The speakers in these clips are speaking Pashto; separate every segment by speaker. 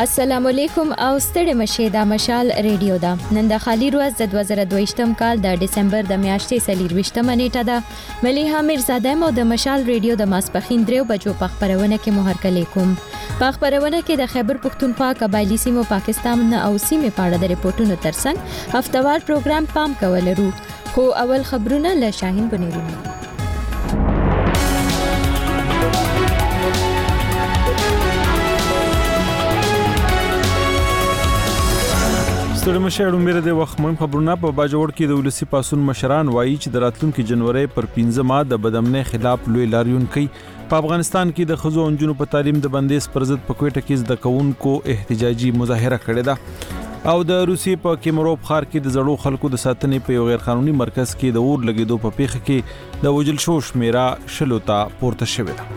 Speaker 1: السلام علیکم او ستړي مشه د مشال ریډیو دا نن د خالی ورځ د 2022م کال د دسمبر د میاشتې 24مه نیټه ده مليحه میرزاده مو د مشال ریډیو د ماسپخین 3 بجو په خبرونه کې مهرکلی کوم په خبرونه کې د خیبر پختونخوا قبایلی سیمو پاکستان او سیمه پاړه د ریپورتونو ترڅنګ هفتوار پروګرام پام کولرو خو اول خبرونه له شاهین بنيرونو
Speaker 2: ستړي مشه مېره د وخت مهم خبرونه په باجوړ کې د ولسی پاسون مشران وایي چې د راتلونکو جنوري پر 15 ماه د بدامنۍ خلاف لوی لاریون کوي په افغانستان کې د خزو انجونو په تعلیم د بندیز پر ضد په کوټه کې د کوونکو احتجاجي مظاهره کړې ده او د روسي په کیمروف ښار کې د زړو خلکو د ساتنې په یو غیر قانوني مرکز کې د اور لګیدو په پیښه کې د وجل شو شمیره شلو ته پورته شوې ده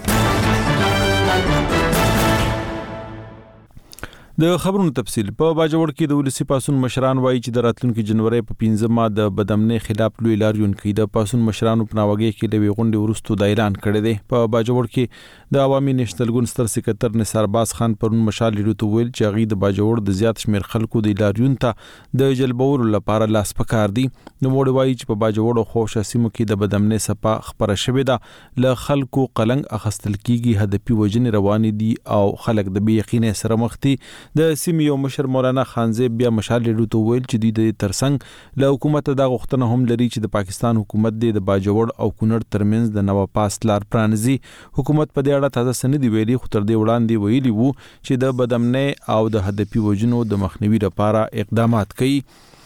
Speaker 2: د خبرونو تفصیل په باجوړ کې د ولسی پاسون مشران وایي چې د راتلونکو جنوري په 15 ماه د بدامنۍ خلاف لوی لاریون کوي د پاسون مشرانو په ناوګي کې د ویغونډي ورستو د اعلان کړی دی په باجوړ کې د عوامي نېشنل ګوند ستر سکرټر نثار باز خان پرون مشال لیدو ویل چې غي د باجوړ د زیات شمیر خلکو د لاریون ته د جلبور لپاره لاس پکار دي نو موږ وایي چې په باجوړ خوشا سیمو کې د بدامنۍ صفه خبره شوې ده ل خلکو قلنګ اخستل کیږي هدفي وجنې روانې دي او خلک د بي یقیني سره مخ دي د سیمې یو مشر مولانا خانزیب بیا مشال لیدو ته ویل چې دوی د ترڅنګ له حکومت د غوښتنه هم لري چې د پاکستان حکومت د باجوړ او کونړ ترمنځ د نوو پاس لار پرانځي حکومت په دې اړه تازه سند ویلي خو تر دې وړاندې ویلي وو چې د بدامنۍ او د هدفي وجنو د مخنیوي لپاره اقدامات کوي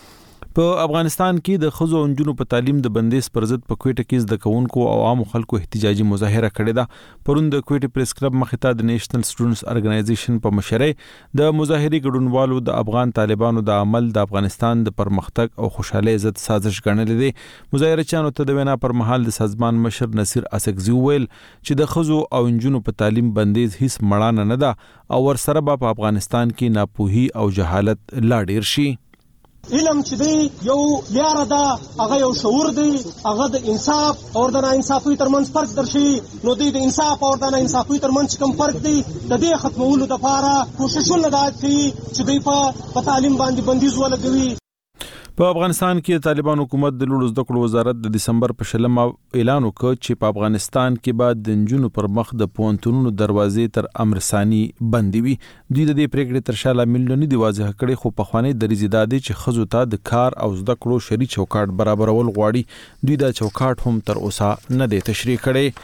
Speaker 2: په افغانستان کې د خزو انجونو په تعلیم د بندیز پر ضد په کوټه کې د کوونکو او عام خلکو احتجاجي مظاهره کړې ده پرون د کوټه پریس کلب مخې ته د نېشنل سټوډنټس ارګنایزیشن په مشرۍ د مظاهري ګډونوالو د افغان طالبانو د عمل د افغانستان د پرمختګ او خوشحالۍ ضد سازش ګڼلې دي مظاهرچیانو ته د وینا پر مهال د سازمان مشر نصیر اسکزي ویل چې د خزو او انجونو په تعلیم بندیز هیڅ مړانه نه ده او ورسره په افغانستان کې ناپوهي او جهالت لا ډیر شي
Speaker 3: علم چې دی یو لاره ده هغه یو شعور دی هغه د انصاف او د ناانصافۍ ترمنځ فرق درشي نو د انصاف او د ناانصافۍ ترمنځ کوم فرق دی د دې ختمولو لپاره کوششونه دا کوي چې دوی په تعلیم باندې بندیز ولګوي
Speaker 2: په افغانستان کې طالبان حکومت د لوړ زده کړو وزارت د دسمبر په شلمه اعلان وکړ چې په افغانستان کې بعد د جنونو پر مخ د پونتونو دروازې تر امر ثاني بندي وي دوی د دې پریکړې تر شاله ملیونی دی واضح کړي خو په خواني د ریزیدادي چې خزو ته د کار او زده کړو شری چوکاټ برابرول غواړي دوی د چوکاټ هم تر اوسه نه دی تشریح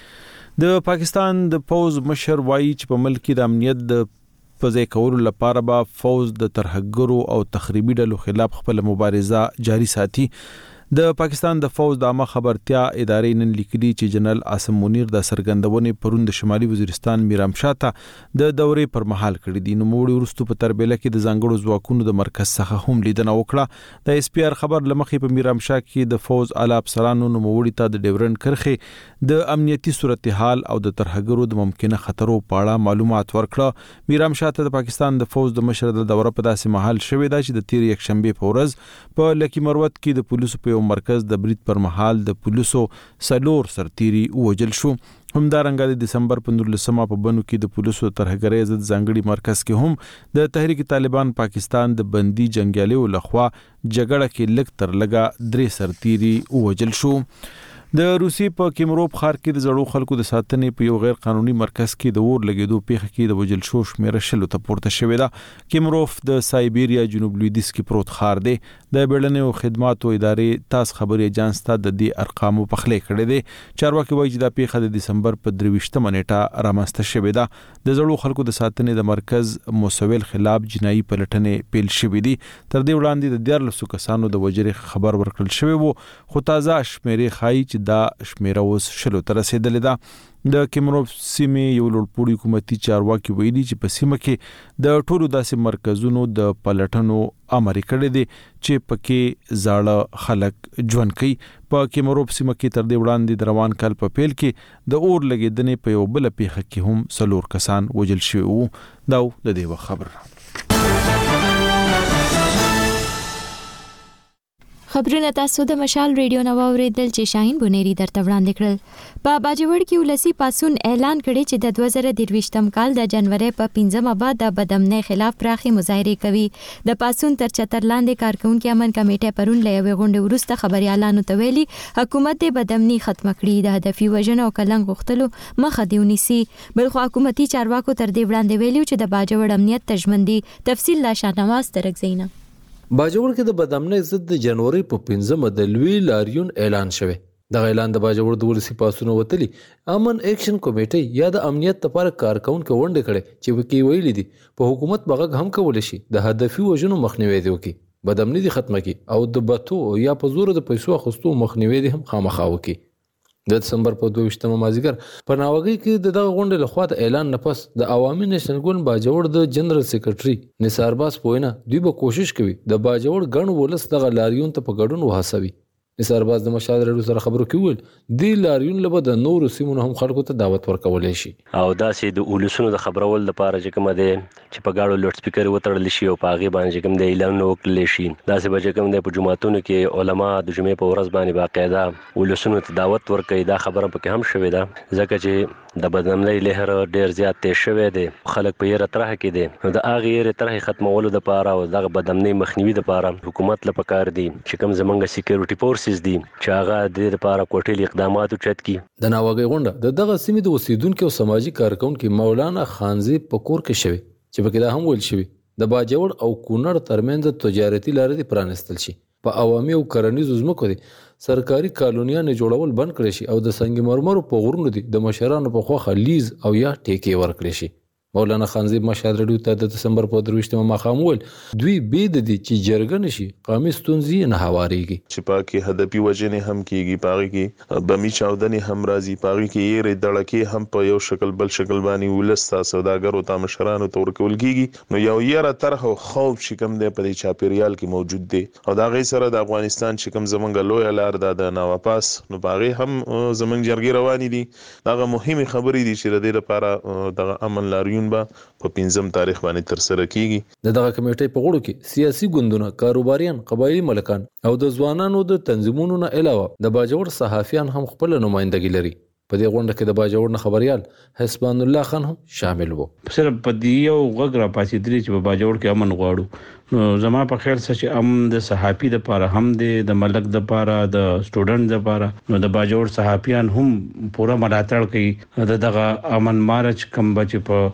Speaker 2: کړي د پاکستان د فوز مشر وایي چې په ملک د امنیت د په ځای کولو لپاره به فوز د ترهګرو او تخریبي ډلو خلاف خپل مبارزه جاری ساتي د پاکستان د فوز د عامه خبرتیا ادارې نن لیکلي چې جنرال عاصم منیر د سرګندونې پروند شمالي وزیرستان میرام شاه ته د دورې پر مهال کړی دي نو موږ ورستو په تربیله کې د ځانګړو ځواکونو د مرکز څخه هم لیدنه وکړه د اس پی آر خبر لمخې په میرام شاه کې د فوز اعلی افسرانو نو موږ ته د ډیورن کرخه د امنیتي صورتحال او د ترهګرو د ممکنه خطرو په اړه معلومات ورکړه میرام شاه ته د پاکستان د فوز د مشر د دوره په داسې مهال شوې ده چې د تیر یک شنبه په ورځ په لکی مروت کې د پولیسو په مرکز د برید پر مهال د پولیسو سلور سرتيري وجل شو همدارنګه د دسمبر 15 په بنو کې د پولیسو ترهګرۍ ضد ځانګړي مرکز کې هم د تحریک طالبان پاکستان د بندي جنگیالیو لخوا جګړه کې لګ تر لګا 3 سرتيري وجل شو د روسي په کیمروف ښار کې د زړو خلکو د ساتنې په یو غیر قانوني مرکز کې د اور لګیدو پیښه کې د وجل شو شمیره شلو ته پورته شوې ده کیمروف د سایبیریا جنوب لویدیځ کې پروت ښار دی د بیړنیو خدماتو ادارې تاس خبري اجانس ته د دې ارقامو په خله کړې دي چارواکي وایي چې د پیښه د دسمبر په 23مه نیټه رامنځته شوې ده د زړو خلکو د ساتنې د مرکز موسویل خلاف جنایي پلټنې پیل شوې دي تر دې وړاندې د 14 کسانو د وجرې خبر ورکړل شوی وو خو تازه شمیرې خایي چې دا شمیره اوس شلو تر رسیدلې ده د کیمروف سیمې یو لوړپوړي حکومتي چارواکي ویلي چې په سیمه کې د ټولو داسې مرکزونو د پلټنو امر کړی دی چې پکې زاړه خلک ژوند کوي په کیمروف سیمه کې تر دې وړاندې د روان کال په پیل کې د اور لګیدنې په یو بل پیښه کې هم سلور کسان وژل شوي وو دا د دې خبر
Speaker 1: خبرونه تاسو د مشال ریډیو نو اوریدل چې شاهین بونيري درته وړاندې کړل. په باجوړ کې ولسی پاسون اعلان کړي چې د 2023م کال د جنوري په 15مه بعد د بدامنۍ خلاف پراخي مظاهره کوي. د پاسون تر چتر لاندې کارکونکو امن کمیټه پرون لوي غونډه ورسته خبريالانو ته ویلي حکومت د بدامنۍ ختم کړي د هدفي وژنو او کلنګ غختلو مخه دیونیسي. بلخو حکومتي چارواکو تر دې وړاندې ویلي چې د باجوړ امنیت تجمندي تفصیل لا شانواز ترګزینا.
Speaker 4: باجوړ کې د بدامنۍ ضد د جنوري په 15مه د لوی لاریون اعلان شوه. د اعلان د باجوړ د ولسی پاسونو وتلی امن اکشن کمیټه یا د امنیت لپاره کارکونکو ونډه کړي چې وکی ویلي دي په حکومت بغه هم کول شي د هدفي وژنو مخنیوي دی وکي بدامنۍ دي ختمه کی او د بتو یا په زور د پیسو اخستو مخنیوي دي هم خامخا وکي. د دسمبر په 22مه مازیګر په ناوګي کې د دغه غونډې لخوا د اعلان نه پس د عوامي نېشنل ګوند باجوړ د جنرال سیکریټري نثار باز پوینه دوی به کوشش کوي د باجوړ غن ولس دغه لاریون ته په ګډون وهڅوي. نثار باز د مشال ریډیو سره خبرو کې ویل دی لاریون لبه د نورو سیمونو هم خلکو ته دعوت ورکول شي
Speaker 5: او داسې د اولسونو د خبرول لپاره چې کوم دی چې په گاډو لوډ سپیکر وتړل شي او په هغه باندې کوم دی اعلان وکړل شي. داسې به کوم دی په جمعهتونو کې علما د جمعې په ورځ باندې باقاعده اولسونو ته دعوت ورکړي. دا خبره پکې هم شوې ده ځکه چې د بدامنۍ لهر ډیر زیات تیز شوی دی. خلک په یره طرح کې دي نو د هغه یره طرح ختمولو لپاره او د بدامنۍ مخنیوي لپاره حکومت لپاره کار دی چې کوم زمونږ سکیورټي فورسز دي چې هغه د لپاره کوټلي اقدامات چت کی.
Speaker 4: د ناوګي غونډه د دغه سیمې د اوسیدونکو او سماجی کارکونکو مولانا خانزي پکور کې شوی چې پکې دا هم ویل شوی د باجوړ او کونړ ترمنځ تجارتي لارې پرانستل شي. په عوامي او کرنیزو ځمکو دي سرکاري کالونیانې جوړول بند کړي شي او د سنگ مرمرو په غرونو دي د مشرانو په خوخه لیز او یا ټیکې ورکړي شي. مولانا خانزي مشال ریډیو ته د دسمبر په 23مه مخام ول دوی بيد دي چې جرګن شي قومي ستونزې نه هواريږي
Speaker 6: چې پاکي هدفي وجنې هم کیږي پاغي کې بمی چاودنې هم راځي پاغي کې یې دړکې هم په یو شکل بل شکل باندې ولستا سوداګرو ته مشرانو ته ورکول کیږي. نو یو یره طرح او خوف چې کوم دی په دې چاپیریال کې موجود دی او دا غي سره د افغانستان چې کوم زمونږ لوی لار د نواپاس نو پاغي هم زمونږ جرګي رواني دي. دا مهمه خبرې دي چې د دې لپاره د امن لاریون په 15 تاریخ باندې تر سره کیږي.
Speaker 4: دغه کمیټې په غړو کې سیاسي ګوندونه، کاروباریان، قبایلی ملکان او د ځوانانو د تنظیمونو نه علاوه د باجوړ صحافیان هم خپل نمائندګي لري. په دې غونډه کې د باجوړ نه خبريال حسبان الله خان هم شامل وو.
Speaker 7: صرف په دې یو غږ را پاتې درې چې په باجوړ کې امن غواړو. نو زما په خیال چې د صحافي د لپاره هم د ملک د لپاره د سټوډنټ د لپاره نو د باجوړ صحافیان هم پوره ملاتړ کوي. دغه امن مارچ کوم بچ په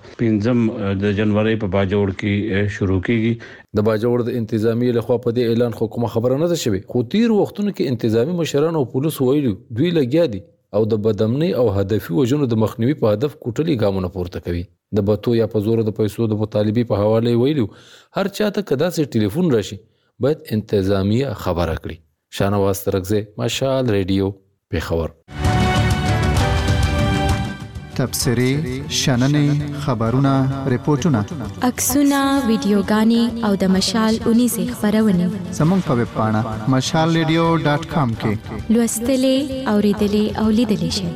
Speaker 7: 15 د جنوري په باجوړ کې شروع کیږي.
Speaker 4: د باجوړ د انتظامی لخوا په دې اعلان خو کومه خبره نه ده شوی خو تیر وختونو کې انتظامی مشران او پولیس ویلو دوی لګیا دي او د بدامنۍ او هدفي وژنو د مخنیوي په هدف کوټلي ګامونه پورته کوي. د بتو یا په زور د پیسو د مطالبي په حواله ویلو هر چاته کدا سي ټلیفون راشي باید انتظامیه خبره کړي. شانواز ترګزه مشال ریډیو پیښور.
Speaker 8: تبصرې، شننې، خبرونه، ریپورتونه،
Speaker 1: عکسونه، ویډیوګانې او د مشال 19 خبرونه
Speaker 8: زموږ په ویب پاڼه mashalradio.com کې
Speaker 1: لوستلې، اوریدلې او لیدلې شئ.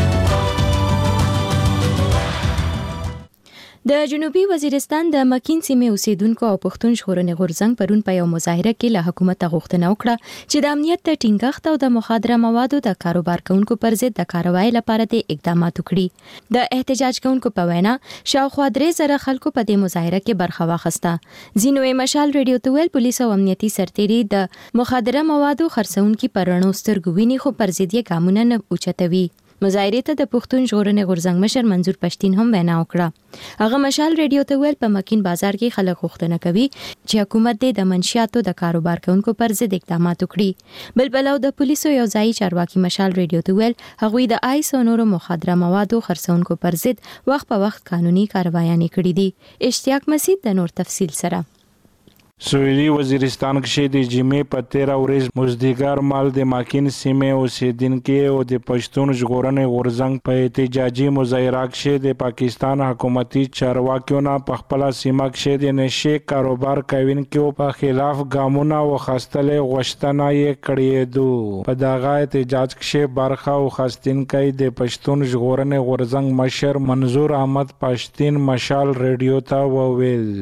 Speaker 1: د جنوبي وزیرستان د مکین سیمې اوسیدونکو او پښتون ژغورنې غورځنګ پرون په یو مظاهره کې له حکومت غوښتنه وکړه چې د امنیت د ټینګښت او د مخدره موادو د کاروبار کوونکو پر ضد د کاروایی لپاره د اقدامات وکړي. د احتجاج کوونکو په وینا شاوخوا 3,000 خلکو په دې مظاهره کې برخه واخیسته. ځینو مشال ریډیو ته ویل پولیس او امنیتي سرتیري د مخدره موادو خرڅونکو پر رڼو سترګو ویني خو پر ضد یې ګامونه نه اوچتوي. مظاهره ته د پښتون ژغورنې غورځنګ مشر منظور پښتين هم وینا وکړه. هغه مشال ریډیو ته ویل په مکین بازار کې خلک غوښتنه کوي چې حکومت د منشیاتو د کاروبار کوونکو پر ضد اقدامات وکړي. بل بلو د پولیسو یو ځای چارواکي مشال ریډیو ته ویل هغوی د آیس او نورو مخدره موادو خرڅونکو پر ضد وخت په وخت قانوني کاروایانې کړې دي. اشتیاق مسید د نور تفصیل سره.
Speaker 9: سویلي وزیرستان کې د جمعې په 13 ورځ مزدګار مال د ماکین سیمې اوسیدونکو او د پښتون ژغورنې غورځنګ په احتجاجي مظاهره کې د پاکستان حکومتي چارواکیو نه په خپل سیمه کې د نشه کاروبار کوونکو په خلاف ګامونه واخیستل غوښتنه یې کړې ده. په دغه احتجاج کې برخه واخیستونکو د پښتون ژغورنې غورځنګ مشر منظور احمد پښتين مشال ریډیو ته وویل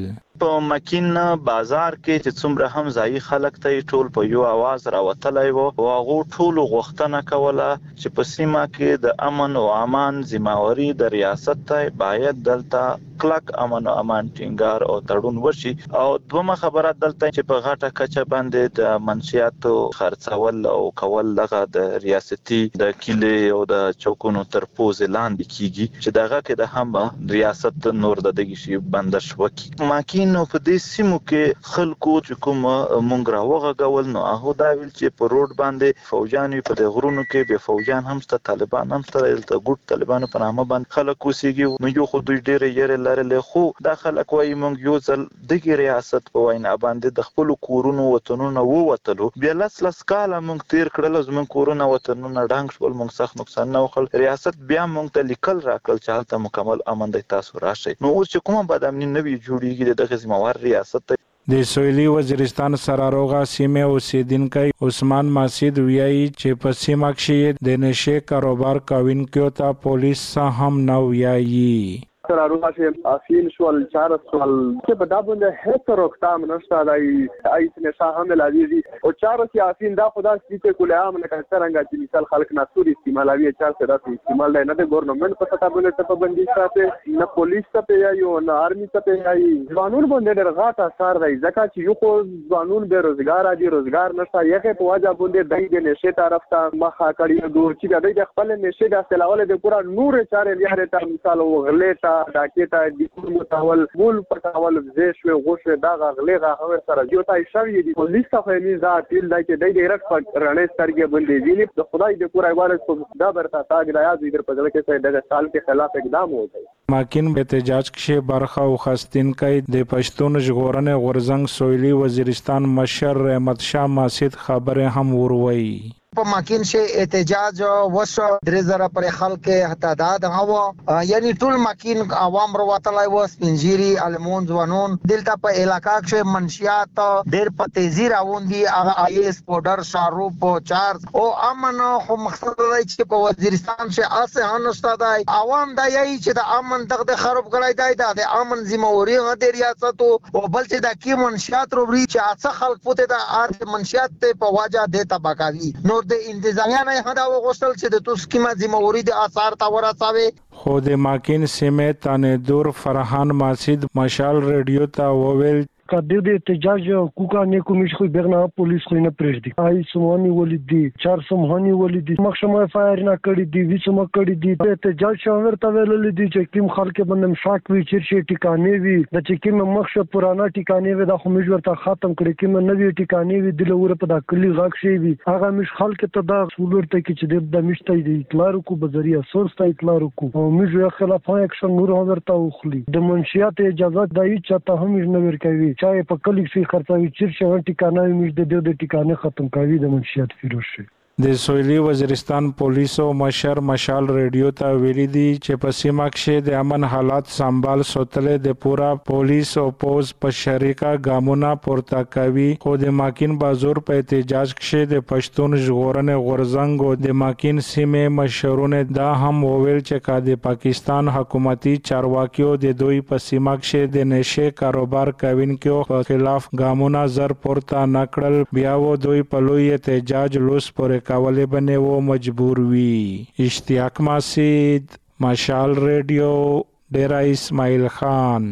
Speaker 10: په مکین بازار کې چې څومره هم ځای خلک ته ټول په یو आवाज راوتلای وو او هغه ټول غوښتنه کوله چې په سیمه کې د امن او امان ذمہواری د ریاست ته باید دلته کلک امن او امان ټینګار او تړون وشي او دومره خبره دلته چې په غاټه کچه باندې د منشياتو خرڅول او کول لغه د ریاستي د کلی او د چوکونو تر پوز لاندې کیږي چې دغه کې د هم ریاست نور د دغه شی بندش وکي ماکین په دې سیمو کې خلکو چې کوم مونږ راوغه غول نو هغه دا ویل چې په روډ باندې فوجان په د غرونو کې به فوجان هم ست طالبان هم ست د ګوت طالبانو په نامه باندې خلکو سیږي نو یو خو دوی ډېر یې لرله خو دا خلک وایي مونږ یو ځل دغه ریاست په وینا باندې د خپل کورونو وطنونو ووتلو بیا لس کاله مونږ تیر کړل زمون کورونو وطنونو ډنګ شول مونږ سخت نقصان نه وکړ ریاست بیا مونږ ته لیکل راکړل چې حالت مکمل امن د تاسو راشي نو اوس چې کومه بدامنی نوی جوړیږي دغه ذمہوار ریاست
Speaker 9: د سویلي وزیرستان سراروغا سیمه اوسیدونکو عثمان ماسید ویایي چې په سیمه کې د نشه کاروبار کوونکو ته پولیس هم نو ویایي
Speaker 11: سراروغا से आसीन शोल 4 साल के बदाबंद है तो रोकथाम नशा आई इसने शाह में लाजी और 4 से आसीन दा खुदा सीते कुल आम ने कहता रंगा जी मिसाल खल्क नासूर इस्तेमाल आवी 4 से 10 इस्तेमाल है ना दे गवर्नमेंट पर पता बने तो बंदी साथे ना पुलिस पे आयो ना आर्मी पे आई कानून बंदे रगाता सार रही जका ची यो को कानून बेरोजगार आदि रोजगार नशा यके तो वाजा बंदे दई देने से तरफ ता मखा कड़ी दूर ची दई खपल में से दा सलावले दे पूरा नूर 4 यार ता मिसाल वो गलेटा डाकेटा د کور متاول مول پټاول زیشو غوشه دا غلغه هغه سره یو تای شوی دی پولیس ته فهمي ذات دل دای چې د ډایرکټ رڼې سترګې بندې ویني د خدای د پورای وارث دا برتا تاج رایا د در په ځل کې سره د سال کې خلاف اقدام وکړي
Speaker 9: ماکین به احتجاج کې برخه او خاستین کوي د پښتون ژغورنې غورزنګ سویلي وزیرستان مشر احمد شاه ماسید خبره هم وروي
Speaker 12: په ماکین شي احتجاج وشو 3000 پر خلک تعداد هوا یعنی ټول ماکین عوام ورواتلای و سپنجيري المون ځوانون دلته په علاقہ کې منشيات ډېر په تیزی راوندي هغه آیس پودر شاروپ چارج او امن خو مقصد دی چې په وزیرستان کې اسه هنستا دی عوام دا یی چې د امن دغه خراب کړای دی د امن ذمہواری د ریاست او بل چې د کی منشيات روبري چې اڅه خلک پته د ار منشيات ته په واجه د تباکاوي نو د انتظامیه نه هدا وغوښتل چې د توسکیمه ذمہواری د آثار تا ورساوي
Speaker 9: خود ماکین سیمه تانه دور فرحان ماسید مشال ریډیو تا وویل
Speaker 13: کا د احتجاج کوکا نه کومش خو برنا پولیس خو نه پرېږدي آی سمونی ولیدي 4 سمونی ولیدي مخشمه فایر نه کړی دی وسم کړی دی احتجاج شاور ته ویل دي چې کوم خلک بندم شاک وی چیرشي ټیکانې وی د چې کوم مخشه پرانا ټیکانې وی د خو مجبور ته ختم کړی کوم نوې ټیکانې وی د لور په د کلی غاک شي وی هغه مش خلک ته دا سولور ته کې چې د مشته دی اطلاع کو بذریعہ سورس ته اطلاع کو او مجبور خلاف اکشن نور ورته وخلی د منشيات اجازه دای چاته هم نه ورکوي چای په کلی کې خرڅوي چې ټیکانه مې د ټیکانه ختم کوي د منشيات فیروز شي
Speaker 9: د سویلي وزیرستان پولیسو مشر مشال ریډیو ته ویلي دي چې په سیمه کې د امن حالات سنبال ساتل د پورا پولیس او پوز په شریکه ګامونه پورته کوي خو د ماکین بازور په احتجاج کې د پښتون ژغورنې غورزنګ او د ماکین سیمه مشرونه دا هم وویل چې کا د پاکستان حکومتي چارواکیو د دوی په سیمه کې د نشه کاروبار کوونکو په خلاف ګامونه زر پورته نکړل بیا و دوی په لوی احتجاج لوس پر کولې بنه و مجبور وی اشتیاق ماسید مشال ریډیو ډیرا اسماعیل خان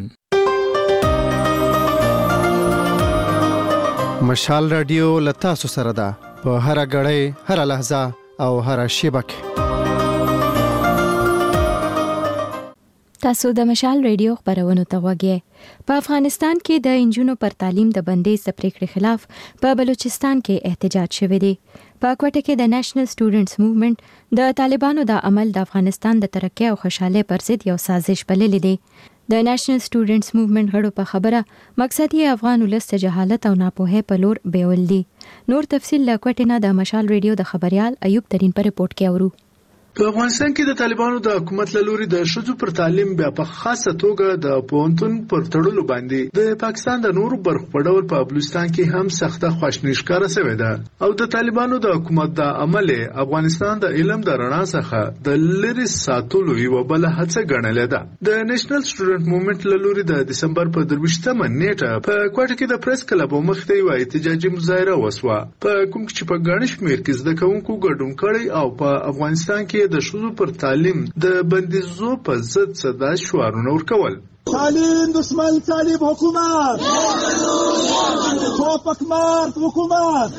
Speaker 8: مشال رادیو لتا سره ده په هر غړې هر لحظه او هر شیبه
Speaker 1: تاسو د مشال ریډیو خبرونه ته وګورئ په افغانستان کې د انجونو پر تعلیم د بندیز د پریکړې خلاف په بلوچستان کې احتجاج شوی دی په کوټه کې د نېشنل سټوډنټس موومېنټ د طالبانو د عمل د افغانستان د ترقۍ او خوشحالۍ پر ضد یو سازش بللی دی د نېشنل سټوډنټس موومېنټ غړو په خبره مقصد یې افغان ولس ته جهالت او ناپوهۍ په لور بیول دي نور تفصیل له کوټه نه د مشال ریډیو د خبريال ایوب ترين پر رپورت کې اورو
Speaker 14: په افغانستان کې د طالبانو د حکومت له لوري د ښځو پر تعلیم بیا په خاصه توګه د پوهنتون پر تړلو باندې د پاکستان د نورو برخو په ډول په بلوچستان کې هم سخته خواشنی ښکاره شوې ده او د طالبانو د حکومت د عمل افغانستان د علم د رڼا څخه د لری ساتلو یو بل هڅه ګڼلې ده د نېشنل سټوډنټ موومېنټ له لوري د دسمبر په 23مه نیټه په کوټه کې د پریس کلب مخ ته یو احتجاجي مظاهره وسوه په کوم چې په ګڼ شمېر کې زده کوونکو ګډون کړی او په افغانستان کې د ښځو پر تعلیم د بندیزو په ضد صدا شعارونه ورکول.
Speaker 15: تعلیم دشمن تعلیم حکومت توپک مارد حکومت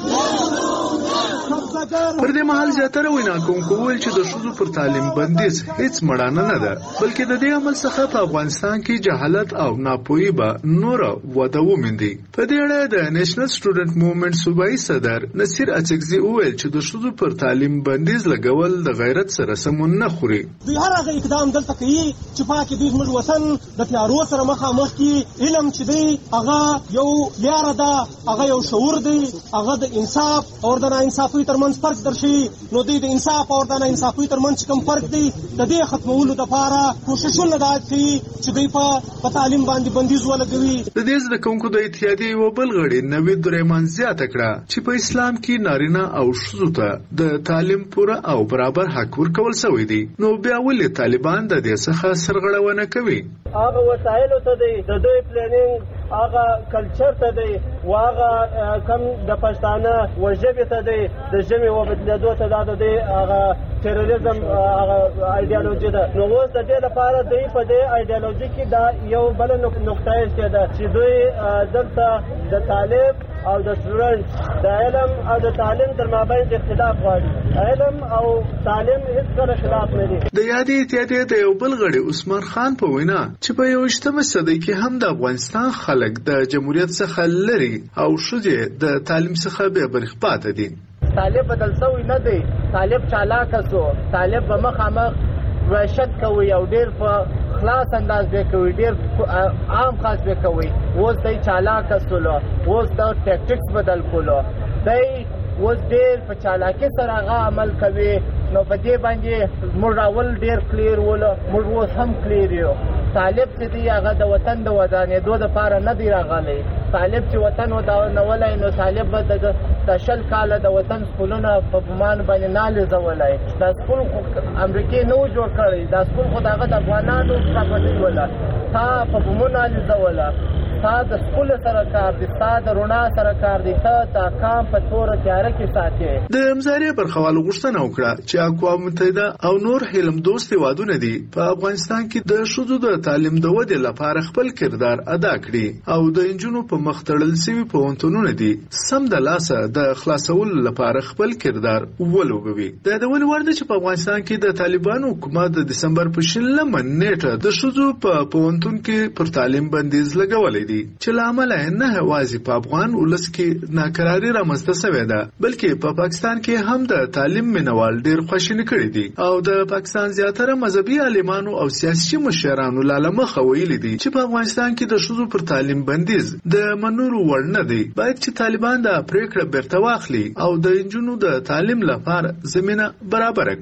Speaker 14: پر دې مهال زیاتره وینا کوونکو ویل چې د ښځو پر تعلیم بندیز هیڅ مړانه نه ده بلکې د دې عمل څخه په افغانستان کې جهالت او ناپوهي به نور وده وموندي. په دې اړه د نېشنل سټوډنټ موومېنټ صوبایي صدر نصیر اڅکزي وویل چې د ښځو پر تعلیم بندیز لګول د غیرت سره سمون نه خوري.
Speaker 3: دوی هر هغه اقدام دلته کوي چې پاکي دوی زموږ وطن د تیارو سره مخامخ کی. علم چې دی هغه یو لاره ده، هغه یو شعور دی، هغه د انصاف او د ناانصافۍ ترمنځ فرق درشي. نو دوی د انصاف او د ناانصافۍ ترمنځ کوم فرق دی د دې ختمولو لپاره کوششونه کوي چې دوی په تعلیم باندې بندیز ولګوي.
Speaker 14: د دې زده کوونکو د اتحادیې یو بل غړي نوید درېمان زیاته کړه چې په اسلام کې نارینه او ښځو ته د تعلیم پوره او برابر حق ورکول شوی دی. نو بیا ولې طالبان د دې څخه سرغړونه کوي؟
Speaker 16: هغه وسایل ته دی د دوی پلانینګ هغه کلچر ته دی واغه کم د پښتانه وجبه ته دی د جمع و بدلېدو ته دا دی هغه تروریزم هغه ایدئولوژي ده. نو اوس د دې لپاره دوی په دې ایدئولوژي کې دا یو بل نقطه یې ده چې دوی دلته د طالب او د سټوډنټ د علم او د تعلیم تر مابین اختلاف غواړي. علم او تعلیم هیڅ کله خلاف نه دي.
Speaker 14: د یادې اتحادیې د یو بل غړي عثمان خان په وینا چې په 21مه صدۍ کې هم د افغانستان خلک د جمهوریت څخه لري او ښځې د تعلیم څخه بې برخې پاتې دي.
Speaker 16: طالب بدل شوی نه دی، طالب چالاک سو، طالب به مخامخ وحشت کوي او ډیر په خلاص انداز به کوي، ډیر عام خاص به کوي. اوس دی چالاک سولو، اوس د ټیکټکس بدل کولو، دی اوس ډیر په چالاکی سره هغه عمل کوي. نو په دې باندې موږ اول ډیر کلیر ولو، موږ اوس هم کلیر یو. طالب چې دی هغه د وطن د ودانېدو لپاره نه دی راغلی. طالب چې وطن ودانولای نو طالب به د 10 کاله د وطن سکولونه په بمان باندې نه لیزولای. دا سکول امریکای نو جوړ کړی، دا سکول خو دغه د افغانانو پراپرټي ولا تا په بمونه لیزولا. تا د سکول سره کار دي، تا د رونا سره کار دي، تا د کام په تور تیار کې ساتي.
Speaker 14: د مزارې پر خوالو غوښتنه وکړه چې اقوام متحده او نور علم دوست هیوادونه دي په افغانستان کې د ښځو د تعلیم د ودې لپاره خپل کردار ادا کړي او د انجونو په مخ تړل شوي پوهنتونونه دي سم د لاسه د خلاصولو لپاره خپل کردار ولوبوي. د ډول ورده چې په افغانستان کې د طالبانو حکومت د دسمبر په 20 نیټه د ښځو په پوهنتون کې پر تعلیم بندیز لګولې چې لامل نه هوازي په افغان ولس کې ناکراری رامنځته شوې ده بلکې په پاکستان کې هم د تعلیم منوال ډیر خوشینه کړي دي او د پاکستان زیاتره مذهبي عالمانو او سیاسي مشرانو لالمه خویل دي چې په افغانستان کې د ښځو پر تعلیم بندیز د منورو وړ نه دی. باید چې طالبان د پریکړه بیرته واخلي او د انجونو د تعلیم لپاره زمينه برابر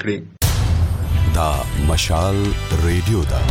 Speaker 14: کړي.
Speaker 17: دا مشال ریډیو دا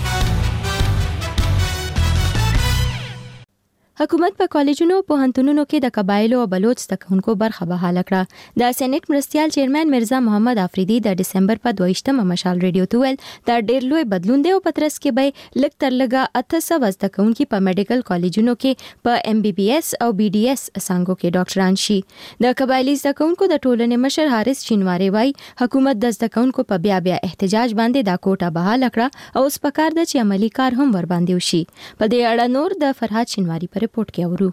Speaker 1: حکومت په کالجونو او پوهنتونونو کې د قبایلو او بلوچ زدهکوونکو برخه بحاله کړه. د سېنات مرستيال چیرمن مرزا محمد افریدي د دسمبر په 22مه مشال ریډیو ته ویل دا ډېر لوی بدلون دی او پترس کې به لږ تر لږه 800 زدهکوونکي په میډیکل کالجونو کې په MBBS او BDS څنګه کې ډاکټران شي. د قبایلی زدهکوونکو د ټولنې مشر حارث چینواری وایي حکومت د زدهکوونکو په بیا احتجاج باندې دا کوټه بحاله کړه او اوس پکار د چې عملی کار هم ور باندې وشي. په دې اړه نور د فرحات چینواری پر رپورت کې اورو.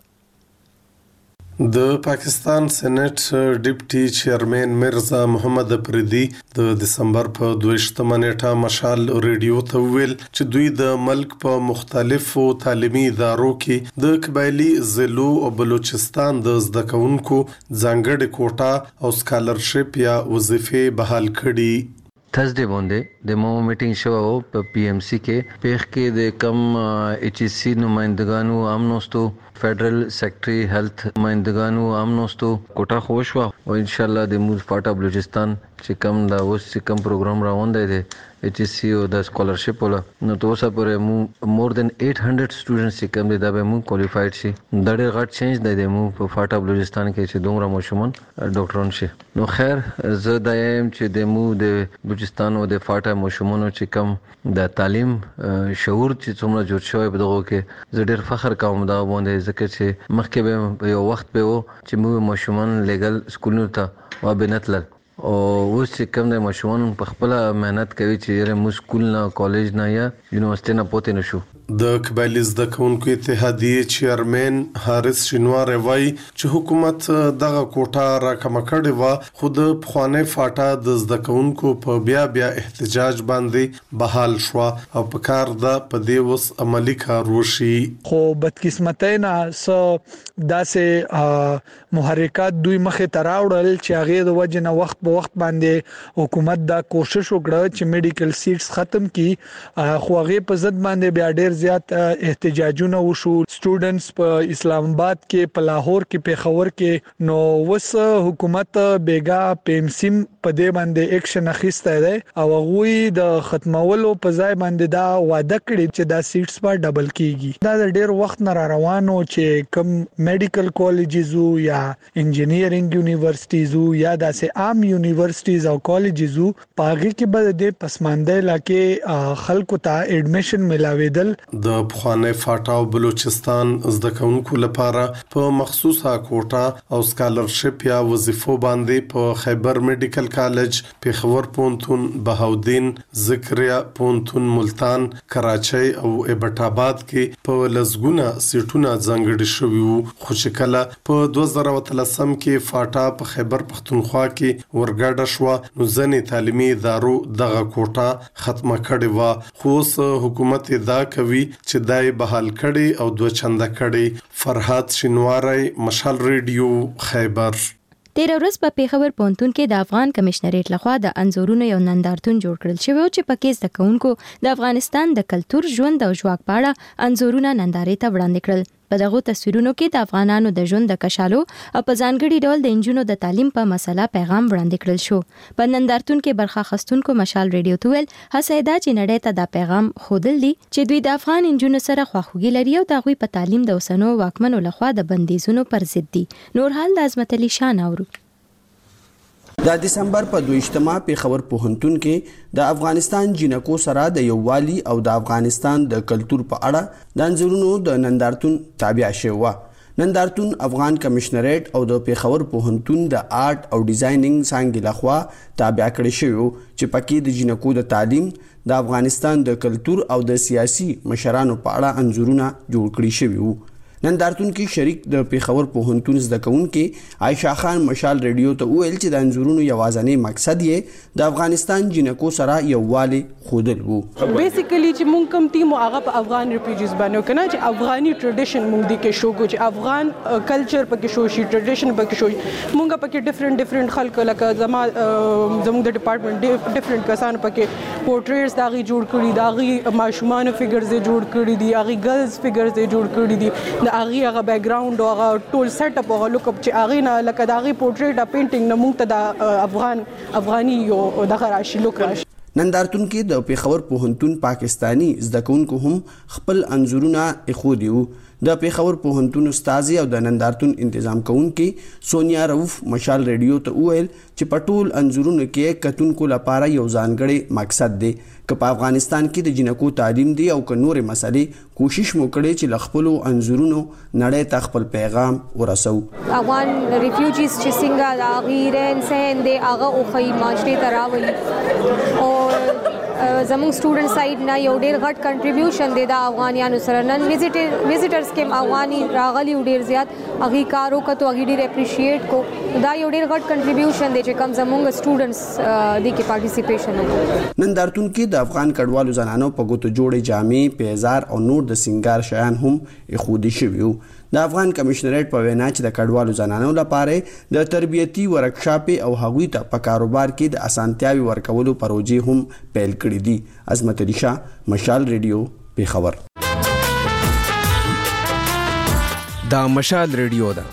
Speaker 18: د پاکستان سېنات ډیپټي چیرمن مرزا محمد افریدي د دسمبر په 22مه نیټه مشال ریډیو ته ویل چې دوی د ملک په مختلفو تعلیمي ادارو کې د قبایلی ضلعو او بلوچستان د زدهکوونکو ځانګړې کوټه او سکالرشپ یا وظیفې بحال کړي.
Speaker 4: تھرسڈے باندې د مو میټینګ شو په PMC کې پیښ کې د کم HEC نمائندګانو امنوستو فدرل سیکرټري هیلث مایندګانو امنوستو کوټه خوشوا او ان شاء الله د موږ پټه بلوچستان چې کوم دا اوس کوم پروګرام روان دی HSC او د سکالرشپ ولا نو تاسو پرې مو مور دین 800 سټوډنټس چې کوم دي دا به مو کوالیفاید شي دا ډېر غټ چینج دی مو په فاټا بلوچستان کې چې دومره مشمون ډاکټرون شي نو خیر زه دایم چې د مو د بلوچستان او د فاټا مشمونو چې کوم د تعلیم شعور چې څومره جوړ شوی په دغه کې زه ډېر فخر کوم دا باندې ځکه چې مخکې به یو وخت به و چې مو مشمون لیګل سکولونو ته وابنتل او اوس چې کوم د مشمون په خپل مهنت کوي چې مو سکول نه کالج نه یا یونیورسيټي نه پوتې نشو
Speaker 18: د قبایلی زده کوونکو اتحادیه چیرمن حارث شینوار وایي چې حکومت دغه کوټه راکمه کړې و خو د پخوانی فاټا د زده کوونکو په بیا احتجاج باندې بحال شو او په کار د پدې وس عملی کار وشي
Speaker 19: خو بدقسمتۍ نه داسې محرکات دوی مخه تراوړل چې هغه د وجه نه وخت په وخت باندې حکومت دا کوشش وکړه چې میډیکل سیټس ختم کړي خو هغه په ضد باندې بیا ډېر زیات احتجاجونه وشو سټوډنټس په اسلام آباد کې په لاهور کې پیښور کې نو وس حکومت بیگا پیمسیم په دې باندې اکشن اخیسته دی او هغه د ختمولو په ځای باندې دا وعده کړی چې دا سیټس به ډبل کیږي دا ډېر وخت نه روانو چې کم میډیکل کالجز یا انجینیرینګ یونیورسيټیز یا داسې عام یونیورسيټیز او کالجز پاغي کې به د پسمانده علاقې خلکو ته اډمیشن ملاویدل
Speaker 18: د پخوانی فاټا او بلوچستان زده کوونکو لپاره په مخصوصه کوټه او سکالرشپ یا وظیفو باندې په خیبر میډیکل کالج پیښور پونتون بهاودین ذکریا پونتون ملتان کراچۍ او ایبټ آباد کې په لزګونه سیټونه ځانګړي شوي وو خو چې کله په 2013 کې فاټا په خیبر پختونخوا کې ورګډه شو نو ځنې تعلیمي ادارو دغه کوټه ختمه کړې و خو حکومت دا کوي چې دای بحال کړي او دوه چنده کړي فرحات شینواری مشال ریډیو خیبر
Speaker 1: تیر ورځ په پیښور پونتون کې د افغان کمشنریټ لخوا د انزورونو یو نندارتون جوړ کړل شوی چې پکې زده کوونکو د افغانستان د کلتور ژوند او ژواک په اړه انزورونه نندارې ته وړاندې کړل په دغه تصویرونو کې د افغانانو د ژوند د کشالو او په ځانګړي ډول د انجونو د تعلیم په مسله پیغام وړاندې کړل شو په نندارتون کې برخه اخیستونکو مشال ریډیو ته ویل هڅه دا چې نړۍ ته دا پیغام خودل دي چې دوی د افغان انجونو سره خواخوږي لري او د غوي په تعلیم د اوسنو واکمنو لخوا د بندیزونو پر ضد دي نور حال د عظمت علي شان اورو
Speaker 20: د دسمبر په 2مه پیښور پوهنتون کې د افغانستان جنکو سره د یووالي او د افغانستان د کلتور په اړه د انځورونو د نندارتون تابع شوی نندارتون افغان کمشنریټ او د پیښور پوهنتون د آرټ او ډیزاینینګ څنګه لخوا تابع کړی شوی چې پکې د جنکو د تعلیم د افغانستان د کلتور او د سیاسي مشرانو په اړه انځورونه جوړ کړی شوی نندارتون کې شریک د پیښور پوهنتون زده کوونکې عائشہ خان مشال ریډیو ته ویل چې د انځورونو یوازنی مقصد یې د افغانستان جنکو سره یووالي خودل وو
Speaker 21: بیسیکلی چې مونږ کوم ټیم هغه په افغان ریفیوجیز باندې کنه چې افغاني ټریډیشن مونږ د کې شو کو چې افغان کلچر پکې شو شي ټریډیشن پکې شو مونږ پکې ډیفرنٹ خلک لکه زموږ د ډپارټمنټ ډیفرنٹ کسان پکې پورټریټس داغي جوړ کړي داغي ماشومان فګرز جوړ کړي دي هغه ګرلز فګرز جوړ کړي دي هغه بیک گراوند او هغه ټول سیټ اپ او لوک اپ چې هغه نه لکه داغي پورټریټ پینټینګ نه مونږ ته د افغاني یو دغه راشي لوک راشي
Speaker 20: نندارتون کې د پیښور پوهنتون پاکستانی زده کوونکو هم خپل انځورونه اخودي وو د پیښور پوهنتون استاد او د نندارتون تنظیم کوونکې سونیا روف مشال ریډیو ته ویل چې پټول انځورونه کې کتونکو لپاره یو ځانګړی مقصد دی چې په افغانستان کې د جنکو تعلیم دی او ک نور مسلې کوشش وکړي چې لخپلو انځورونو نړۍ ته خپل پیغام ورسو
Speaker 22: افغان ریفیوجیز چې څنګه د غیرن سین دی هغه او خی معاشري تراولي او زموږ سټوډنټ سایډ نه یو ډیر غټ کنټریبیوشن دی د افغانانو سره نن ویزیټرز کې افغاني راغلي ډیر زیات اغي کارو کته اغي ډیر اپریشیټ کو دا یو ډیر غټ کنټریبیوشن دی چې کم زموږ سټوډنټس د کې پارټیسیپیشن وکړي
Speaker 20: نندارتون کې د افغان کډوالو زنانو په ګوتو جوړې جامې پیزار او نور د سنگار شیان هم اخودي شوی د افغان کمشنریټ په وینا چې د کډوالو زنانو لپاره د تربیتی ورکشاپ او هغوی ته په کاروبار کې د اسانتیاوي ورکولو پروژې هم پیل کړې دي عظمت علي شاه مشال ریډیو پیښور
Speaker 2: دا مشال ریډیو ده.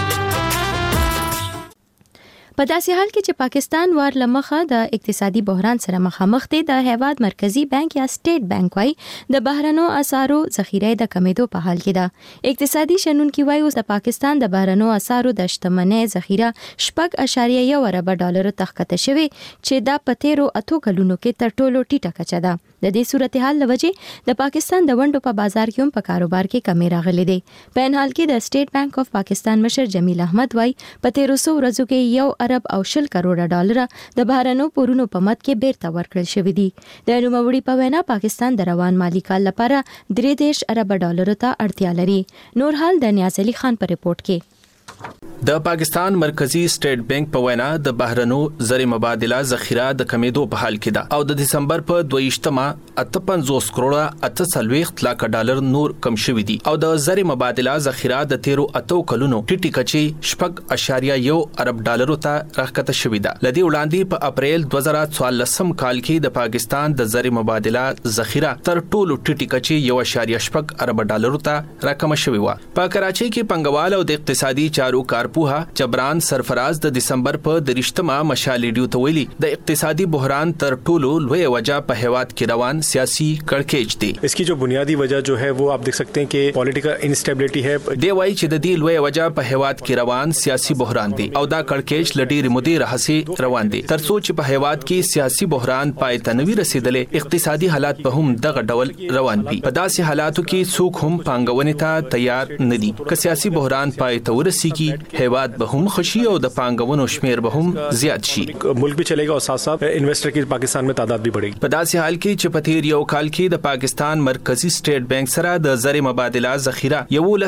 Speaker 1: په داسې حال کې چې پاکستان وار لمخه د اقتصادي بحران سره مخامخ دی، د هیواد مرکزی بانک یا سټیټ بانک وايي د بهرنو اسعارو ذخیره د کمیدو په حال کې ده. اقتصادي شنونکي وايي اوس د پاکستان د بهرنو اسعارو د شتمنۍ ذخیره 6.1 ارب ډالر تخکته شوی چې دا په 13 کلونو کې تر ټولو ټیټه کچه ده. د دې صورتحال لوجې د پاکستان د ونډو په بازار کې هم په کاروبار کې کمی راغلي دی. په ان حال کې د سټیټ بانک اف پاکستان مشر جمیل احمد وايي په 1300 ورځو کې 1 ارب او 10 کروڑه ډالر د بهرنو پورونو په مد کې بیرته ورکړل شوی دي. د نوموړي په وینا پاکستان د روان مالی کال لپاره 3 ارب ډالر ته اړتیا لري. نور حال د نیاز علي خان په ریپورت کې.
Speaker 5: د پاکستان مرکزی سټیټ بانک په وینا د بهرنو زر مبادله ذخیره د کمیدو په حال کې ده او د دسمبر په 22مه 58 کروڑه 48 لک ډالر نور کم شوی دي او د زر مبادله ذخیره د 13 کلونو ټیټی کچي 6.1 ارب ډالر ته راکته شوی ده. لدی وړاندې په اپریل 2014 کال کې د پاکستان د زر مبادله ذخیره تر ټولو ټیټی کچي 1.8 ارب ډالر ته راکم شوی و. په کراچۍ کې پنګوال او د اقتصادي چارو کارپوها جبران سرفراز د دسمبر په 23مه مشال ریډیو ته ویلي د اقتصادي بحران تر ټولو لوی وجہ په هیواد کې روان سیاسي کړکېچ دی.
Speaker 23: इसकी जो बुनियादी वजह जो है वो आप देख सकते हैं कि पॉलिटिकल इंस्टेबिलिटी है.
Speaker 5: دی وايي چې د دې لوی وجہ په هیواد کې روان سیاسي بحران دی او دا کړکېچ لډیر مودې راهسي روان دي. تر څو چې په هیواد کې سیاسي بحران پای ته نوي رسیدلې اقتصادي حالات په هم دغه ډول روان دي. په داسې حالاتو کې څوک هم پانګونې ته تیار نه دي. که سیاسي بحران پای ته ورسیږي هیواد به هم خشي او د پانګونو شمیر به هم زیات شي.
Speaker 23: ملک भी चलेगा और साथ साथ इन्वेस्टर की पाकिस्तान में तादाद भी बढ़ेगी.
Speaker 5: په داسې حال کې چې په تیر یو کال کې د پاکستان مرکزی سټیټ بانک سره د زر مبادله ذخیره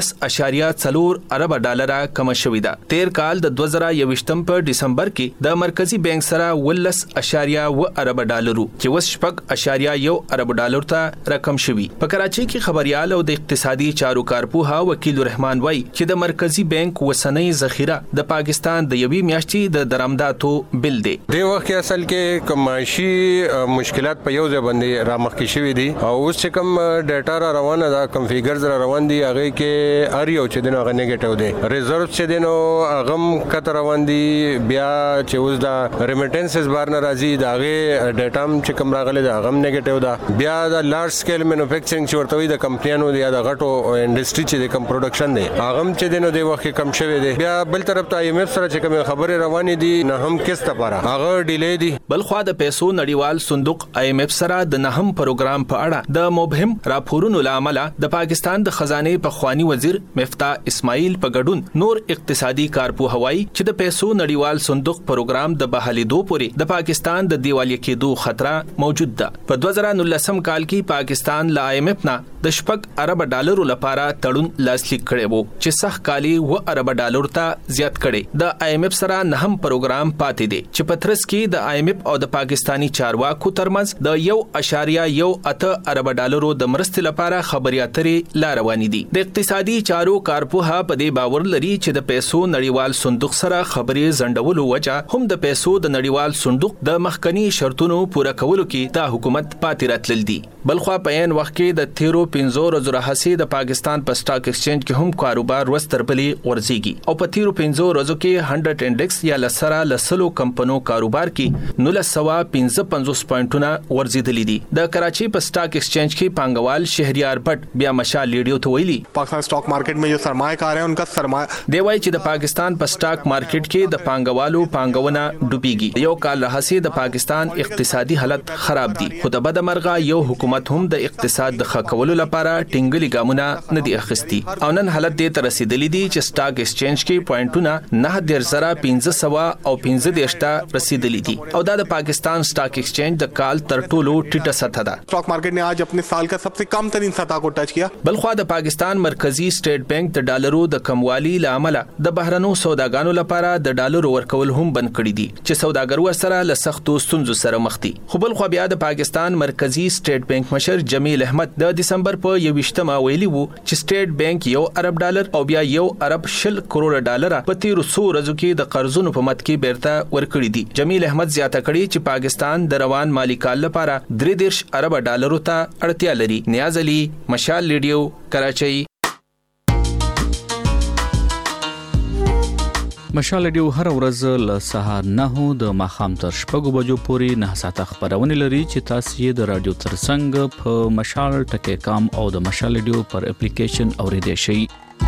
Speaker 5: 11.4 ارب ډالر کم شوې ده. تیر کال د 2021 په دسمبر کې د مرکزی بانک سره 11.1 ارب ډالر چې وس 6.1 ارب ډالر ته رقم شوی. په کراچۍ کې خبريال او د اقتصادي چارو کارپوها وکیل الرحمن وايي چې د مرکزی بانک وسنۍ ذخیره د پاکستان د یوې میاشتې د درآمداتو بل دی.
Speaker 24: د وخت کې اصل کې کمایشي مشکلات په یو ځای باندې رامخکې شوې دي او اوس چې کوم ډیټا را روانه ده کوم فیګرز را روان دي هغه کې ار یو چې دنه هغه نیگیټیو دی. ریزرو چې دنه هغه کتر روان دي بیا چې اوس دا ریمیټنسز بار ناراضي دا هغه ډیټا چې کوم راغلي دا هغه نیگیټیو ده. بیا دا لارج سکیل مینوفیکچرینګ چې ورته وي د کمپنیانو دی د غټو انډستری چې د کم پروډکشن دی هغه چې دنه د وخت کم شوی دی. بیا بل طرف ته IMF سره چې کوم خبره روانې دي نه هم کیسه لپاره هغه ډیلی دي.
Speaker 5: بل خو د پیسو نړیوال صندوق IMF سره د نهم پروګرام په اړه د مبهم راپورونو لامل د پاکستان د خزانه په خوانی وزیر مفتاح اسماعیل په ګډون نور اقتصادي کارپوه هوایی چې د پیسو نړیوال صندوق پروګرام د بحالیدو پورې د پاکستان د دیوالۍ کېدو خطر موجود ده. په 2019 کال کې پاکستان له IMF نه د 6 ارب ډالر لپاره تړون لاسلیک کړی وو چې سخت کالی 1 ارب ډالر ته زیات کړي. د IMF سره نهم پروګرام پاتې دی چې پترس کې د IMF او د پاکستانی چارواکو ترمنځ د 1.18 ارب ډالرو د مرستې لپاره خبري اترې لا روانې دي. د اقتصادي چارو کارپوها په دې باور لري چې د پیسو نړیوال صندوق سره خبري زندولو وجه هم د پیسو د نړیوال صندوق د مخکنی شرطونو پوره کولو کې د حکومت پاتې راتلل دي. بلخو په عین وخت کې د 15 ورځې راهسي د پاکستان په سٹاک ایکسچینج کې هم کاروبار وستربلې ورزيږي او په 15 ورځو کې 100 انډیکس یا لسره لسلو کمپنو کاروبار کې 1955 پوینټونه ورزيدلې دي. د کراچۍ په سٹاک ایکسچینج کې پانګوال شهریار بټ بیا مشال ریډیو ته ویلي
Speaker 23: پاکستان سٹاک مارکیټ में जो सरमायाकार हैं उनका सरमाया
Speaker 5: دی وایي چې د پاکستان په سٹاک مارکیټ کې د پانګوالو پانګونه ډوبېږي. یو کال راهسي د پاکستان اقتصادي حالت خراب دي خو د بدمرغه یو حکومت هم د اقتصاد د ښه کولو لپاره ټینګلي ګامونه نه دي اخیستي او نن حالت دې ته رسیدلې دي چې سٹاک ایکسچینج کې پوینټونه 9,500 او 15 رسیدلې دي او دا د پاکستان سٹاک ایکسچینج د کال تر ټولو ټیټه سطح ده.
Speaker 23: स्टॉक मार्केट ने आज अपने साल का सबसे कम तरीन सतह को टच किया.
Speaker 5: بلخو د پاکستان مرکزی سټیټ بانک د ډالرو د کموالي لامل د بهرنو سوداګانو لپاره د ډالرو ورکول هم بند کړی دي چې سوداګرو سره له سختو ستونزو سره مخ دي. خو بلخو بیا د پاکستان مرکزی سټیټ بانک مشر جمیل احمد د دسمبر په 21مه ویلي وو چې سټیټ بانک 1 ارب ډالر او بیا 1 ارب 10 کروڑ ډالر په 1300 ورځو کې د قرضونو په مد کې بیرته ورکړي دي. جمیل احمد زیاته کړي چې پاکستان د روان مالی کال لپاره 3 ارب ډالرو ته اړتیا لري. نیاز علي، مشال ریډیو، کراچۍ.
Speaker 2: مشال رادیو هر ورځ له سهار 9 د ماښام تر 6 بجو پورې 9 ساعته خبرونه لري چې تاسو یې د رادیو ترڅنګ په مشال ټکی کام او د مشال رادیو پر اپلیکیشن اوریدئ شئ.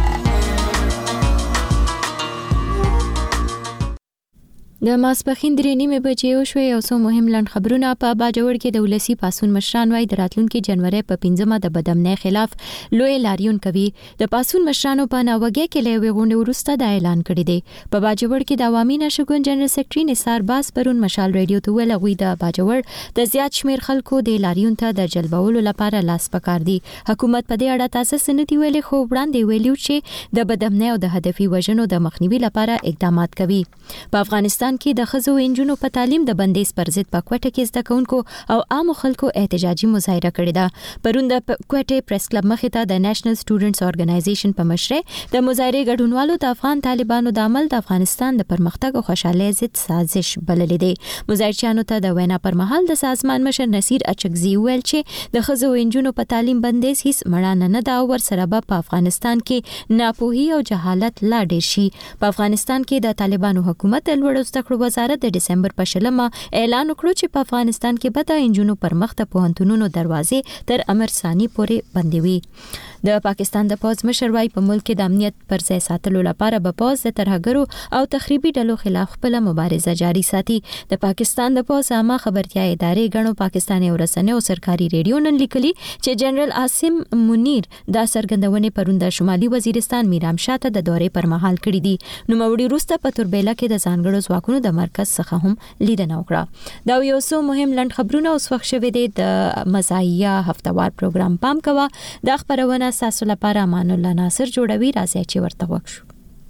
Speaker 1: د ماسپخین 3:30 بجې شوې او څو مهم لنډ خبرونه په باجوړ کې د ولسی پاسون مشران وای د راتلونکو جنوري په 15مه د بدامنۍ خلاف لوی لاریون کوي. د پاسون مشرانو په ناوګي کې لوي غونډه ورسته د اعلان کړی دی. په باجوړ کې د عوامي نشګون جنرال سیکریټري نثار باس پرون مشال رادیو ته ویل غوي د باجوړ د زیات شمیر خلکو د لاریون ته د جلبولو لپاره لاس پکار دي. حکومت په دې اړه تاسو سنتي ویلي خو وړاندې ویلو چې د بدامنۍ او د هدفي وژنو د مخنیوي لپاره اقدامات کوي. په افغانستان کې د خزو انجونو په تعلیم د بندیز پر ضد په کوټه کې زده کوونکو او عام خلکو احتجاجي مظاهره کړې ده. پرون د کوټه پریس کلب مخې ته د نېشنل سټوډنټس اورګنایزیشن په مشرۍ د مظاهره ګډونوالو د افغان طالبانو د عمل د افغانستان د پرمختګ او خوشحالۍ ضد سازش بللې دي. مظاهرچیانو ته د وینا پر مهال د سازمان مشر نصیر اچکزي ویل چې د خزو انجونو په تعلیم بندیز هیڅ مړانه نه دا ور سره په افغانستان کې ناپوهي او جهالت لا ډیر شي. په افغانستان کې د طالبانو حکومت د لوړو زده کړو وزارت د ډسمبر په 20 اعلان وکړ چې په افغانستان کې به د انجونو پر مخ ته پوهنتونونو دروازې تر امر ثاني پورې بندوي. د پاکستان د پوز مشر وايي په ملک کې د امنیت پر ځای ساتلو لپاره به پوز د ترهګرو او تخریبي ډلو خلاف خپل مبارزه جاري ساتي. د پاکستان د پوز عامه خبرتیا ادارې غنو پاکستاني ورسنه او سرکاري ریډیو نن لیکلي چې جنرال عاصم منیر د سرګندونې پروند شمالي وزیرستان میرام شاه ته د دورې پر مهال کړی دي. نو موري روسته په توربېلا کې د ځانګړو ځواکونو د مرکز څخه هم لیدنه وکړه. دا یو څو مهم لنډ خبرونه اوس وخت شوه د مزاحیه هفتوار پروګرام پام کوه. د خبرونه ساسو لپاره امان الله ناصر جوړوي. راځي چې ورته وښو.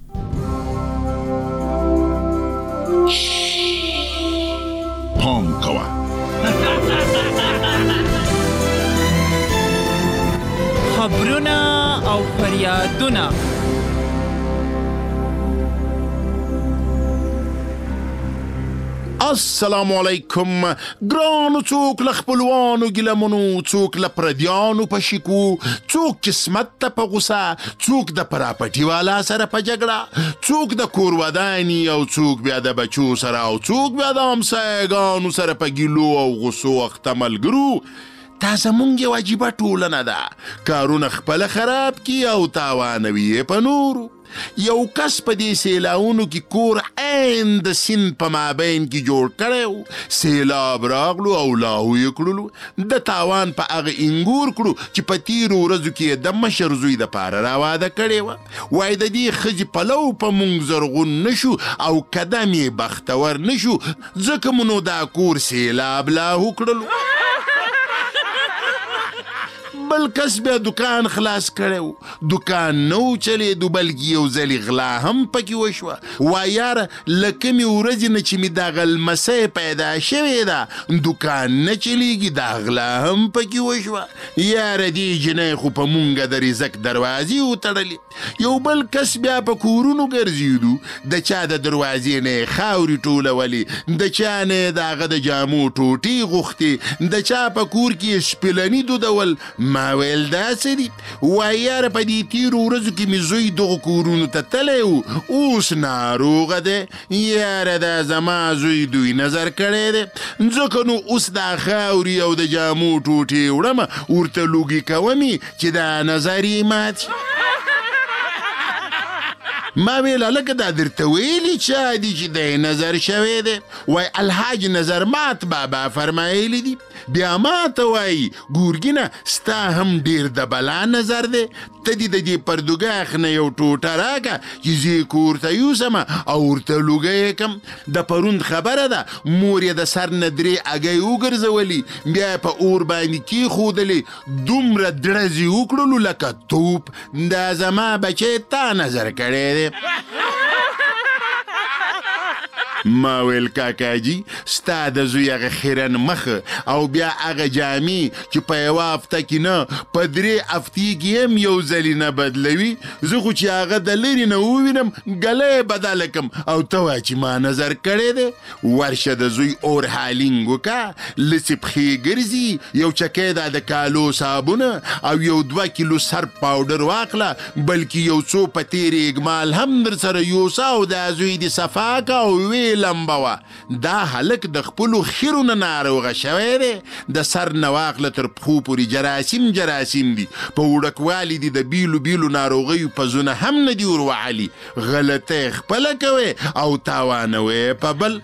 Speaker 6: پام کوه.
Speaker 7: خبرونه او فریادونه
Speaker 6: السلام علیکم. ګرانو څوک له خپلوانو ګیلمنو، څوک له پردیانو په شکو، څوک قسمت ته په غوسه، څوک د پراپټي والا سره په جګړه، څوک د کور وداني او څوک بیا د بچو سره او څوک بیا د همسایګانو سره په ګیلو او غوسو اخته ملګرو. دا زمونږ یو عجیبه ټولنه ده، کارونه خپله خراب کی او تاوانوي په نورو. یو کس په دې سیلاونو کې کور عین د سیند په مابین کې جوړ کړی، سیلاب راغلو او لاهو یې کړلو، د تاوان په هغه انګور کړو چې په تیرو ورځو کې د مشر زوی د پاره راواده کړې وه. وایي د دې ښځې پلو په مونږ زرغون نشو او قدم یې بختور نشو، ځکه مونو دا کور سیلاب لاهو کړلو. بل کس بیا دکان خلاص کړو، دکان نو چلیدو بلکې یو ځلې غلا هم پکې وشوه. وایار لکه مې ورځې نه چې مې دا غلمسۍ پیدا شوې ده دکان نه چلیږي، دا غلا هم پکې وشوه. یاره دې جنۍ خو په مونږه د رزق دروازې وتړلې. یو بل کس بیا په کورونو ګرځېدو، د چا د دروازې نه یې خاورې ټولولې، د چا نه یې د هغه د جامو ټوټې غوښتې، د چا په کور کې یې شپلني دودول. ما ویل داسې دي. وایي یاره په دې تیرو ورځو کې مې زوی دغو کورونو ته تللی و، اوس ناروغه دی. یاره دا زما زوی دوی نظر کړی دی، ځکه نو اوس دا خاورې او د جامو ټوټې وړمه ورته لوګي کومې چې دا نظر یې مات شي. ما ویل هلکه دا درته ویلي چا دي چې دی نظر شوی دی؟ وای الحاج نظر مات بابا فرمایلی دي. بیا ما ته وایي ګورګینه ستا هم ډیر د بلا نظر دی، ته دې د دې پردوګاخ نه یو ټوټه راکه چې زه یې کور ته یوسمه او ورته لوګی یې کم. د پروند خبره ده، مور یې د سر نه 3 اګۍ وګرځولي، بیا یې په اور باندې کېښودلې، دومره ډړزې وکړلو لکه توپ. دا زما بچی تا نظر کړی دی. ما ویل کاکاجي ستا د زوی هغه خیرن مخ او بیا هغه جامې چې په یوه هفته کې نه په 3 هفتې کې هم یو ځلې نه بدلوي زه خو چې هغه د لرې نه ووینم ګله بدله کم او ته وایه چې ما نظر کړی دی ورشه د زوی اورهالینګ وکړه لسې پښې ګرځي یو چکی دا د کالو صابونه او یو 2 کیلو سر پاوډر واخله بلکې یو څو پتیرې اګمال هم در سره یوسه او دا زوی دې صفا که او ویې لمبوه دا هلک د خپلو خیرونه ناروغه شوی دی د سر نه واخله تر پښو پورې جراثیم دي په وړکوالي دي د بیلو بیلو ناروغیو پزونه هم نه دي وروعلي غلطه خپله کوې او تاوانوې په بل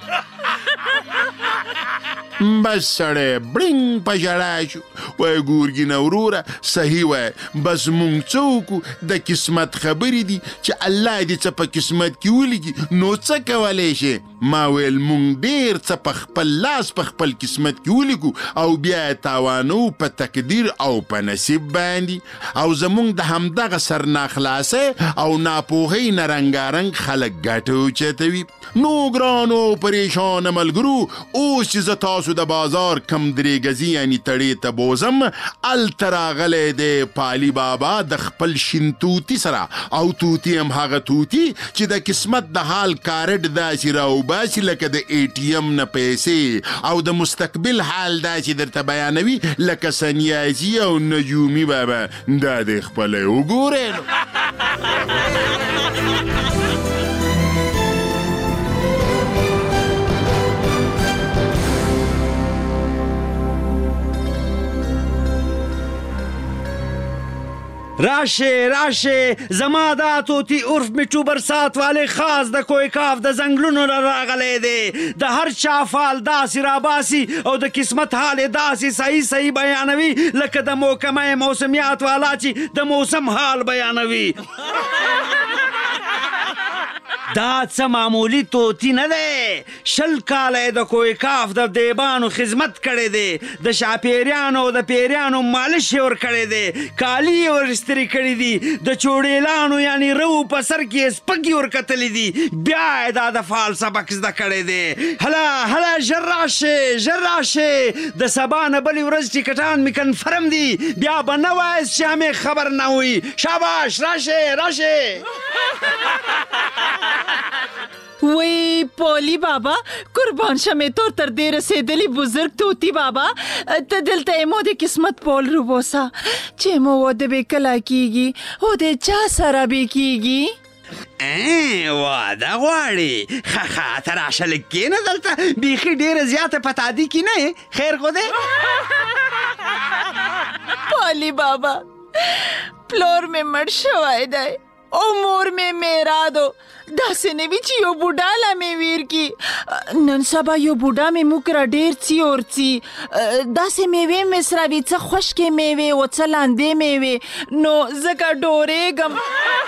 Speaker 6: بس سړی برینګ په ژړا شو وای ګورګینه وروره صحیح وای بس مونږ څه وکړو د قسمت خبرې دي چې الله دې څه په قسمت کې ولیکي نو څه کولی شي ما ویل مونږ ډېر څه په خپل لاس په خپل قسمت کې ولیکو او بیا یې تاوانو په تقدیر او په نصیب باندې او زمونږ د همدغه سرناخلاصۍ او ناپوهۍ نه رنګارنګ خلک ګټه اوچتوي نو ګرانو پریشانه ملګرو اوس چې زه تاسو د بازار کم 3 ګزي یعنی تړې ته بوزم هلته راغلی دی پالي بابا د خپل شین توتي سره او توتي هم هغه توتي چې د قسمت د حال کارډ داسې راوباسي لکه د ATM نه پیسې او د مستقبل حال داسې درته بیانوي لکه سنیازي او نجومي بابا دا د خپله وګورئ
Speaker 10: راشه زما دا توتی عرف میټو برسات والے خاص د کوی کاف د زنګلونو راغلی دی د هر چا فال داسې راباسي او د قسمت حال داسې صحیح بیانوي لکه د محکمه موسمیات والا چې د موسم حال بیانوي دا څه معمولی توتی نه دی 20 کاله د کوی کاف د دیبانو خدمت کړی دی د شاپیریانو او د پیریانو مالش یې ورکړی دی کالي یې ور استري کړي دي د چوړیلانو یعنی رو په سر کې سپږې ورکتلی دي بیا یې دا د فال سبق زده کړی دی هله ژر راشه د سبا نه بلې ورځ ټیکټان مې کنفرم دي بیا به نه وایاست چې همې خبر نه وي شاباش راشه
Speaker 7: وی پولی بابا قربان شمه تور تر دې رسیدلی بزرگ توتی بابا ته دلته مو د قسمت پول روبوسا چې مو واده به کلا کیږي او د چا سره به کیږي
Speaker 10: واده غواړي خخا ته راشه لږ کښېنه دلته بیخي ډېره زیاته په تادي کې نه خیر خو دی
Speaker 7: پولی بابا پلور مې مړ شوی دی او مور مې میرا دو داسې نه وي چې یو بوډا لا مې ویر کی نن سبا یو بوډا مې موږ را ډېر څي ورڅي داسې میوې مې سره وي څه خوشکې میوې او څه لاندې میوې نو ځکه ډورېږم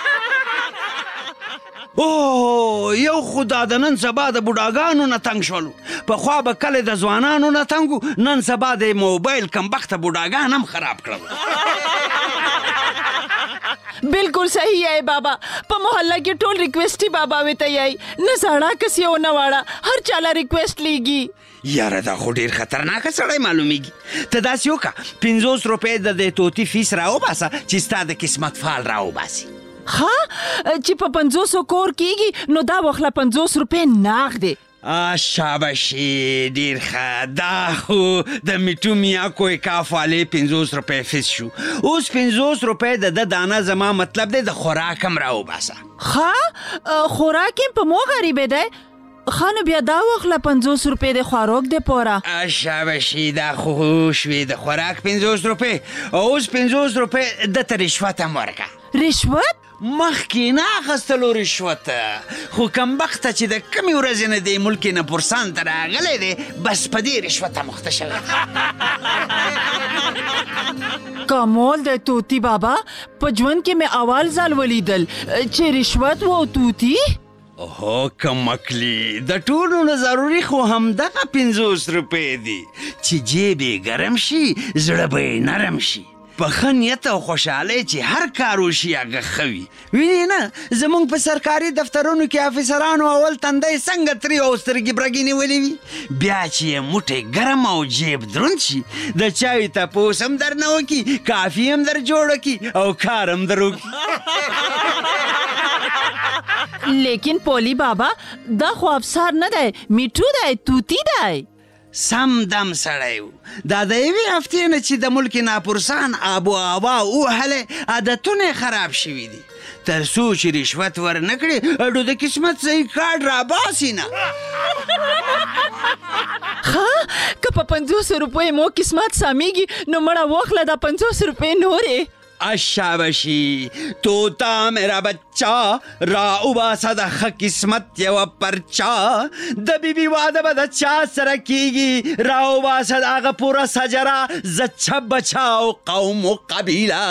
Speaker 10: یو خدا د نن سبا د بوډاګانو نه تنګ شولو پخوا به کله د ځوانانو نه تنګو نن سبا د موبایل کمبخته بوډاګان هم خراب کړل
Speaker 7: बिल्कुल सही है बाबा په محله کې ټول ریکویسټي بابا وته یای نه ساړه کسي او نه واړه هر چاله ریکویسټ لیږي
Speaker 10: یاره دا خو ډیر خطرناک سړی معلومیږي ته داسې وکړه 50 روپۍ د توتی فیس راوباسه چې ستا د قسمت فال راوباسي
Speaker 7: ها چې په 500 کور کیږي نو دا واخله 50 روپۍ ناغدي
Speaker 10: شاباشي ډیر ښه دا خو د میټو میا کوی کاف والے 50 روپۍ فیس شو اوس 50 روپۍ د دانه زما مطلب دی د خوراک هم راوباسه
Speaker 7: ها خوراک په مو غریبه دی خانو بیا دا واخله 50 روپۍ د خوراک د پورا
Speaker 10: شاباشي دا خو شوي د خوراک 50 روپۍ اوس 50 روپۍ د رشوت هم ورکه
Speaker 7: رشوت
Speaker 10: مخکې نه اخیستلو رشوت خو کمبخته چې د کمې ورځې نه دی ملک نه پرسان ته راغلی دی بس په دې رشوته مخته شوی
Speaker 7: کمال د توتی بابا په ژوند کې مې اول ځل ولیدل چې رشوت و توتی
Speaker 10: اوهو کمکلی د ټولو نه ضروري خو همدغه 50 روپۍ دي چې جیب یې ګرم شي زړه به یې نرم شي په ښه نیت او خوشحالۍ چې هر کار وشي هغه ښه وي. وینې نه زموږ په سرکاري دفترونو کې افیسرانو اول تندی څنګه ترې او سترګې برګې نیولې وي، بیا چې یې موټی ګرم او جیب دروند شي د چای تپوس هم در نه وکړي، کافي هم در جوړه کړي او کار هم در وکړي.
Speaker 7: لیکن پولی بابا دا خو افسر نه دی، میټو دی، توتی دی.
Speaker 10: سم دم سړی و. دا د یوې هفتې نه چې د ملک ناپرسان آب و هوا ووهلی عادتونه یې خراب شوي دي، تر څو چې رشوت ورنه کړي اډو د قسمت صحیح کارډ راباسي نه.
Speaker 7: ښه که په 500 روپۍ مو قسمت سمیږي نو مړه واخله دا 500 روپۍ نورې.
Speaker 10: اشابشی توتا میرا بچہ را اوباسا د ښه قسمت یوه پرچا د بیبي واده به د چا سره کیږي را اوباسا د هغه پوره سجره زچه بچا او قوم و قبیله.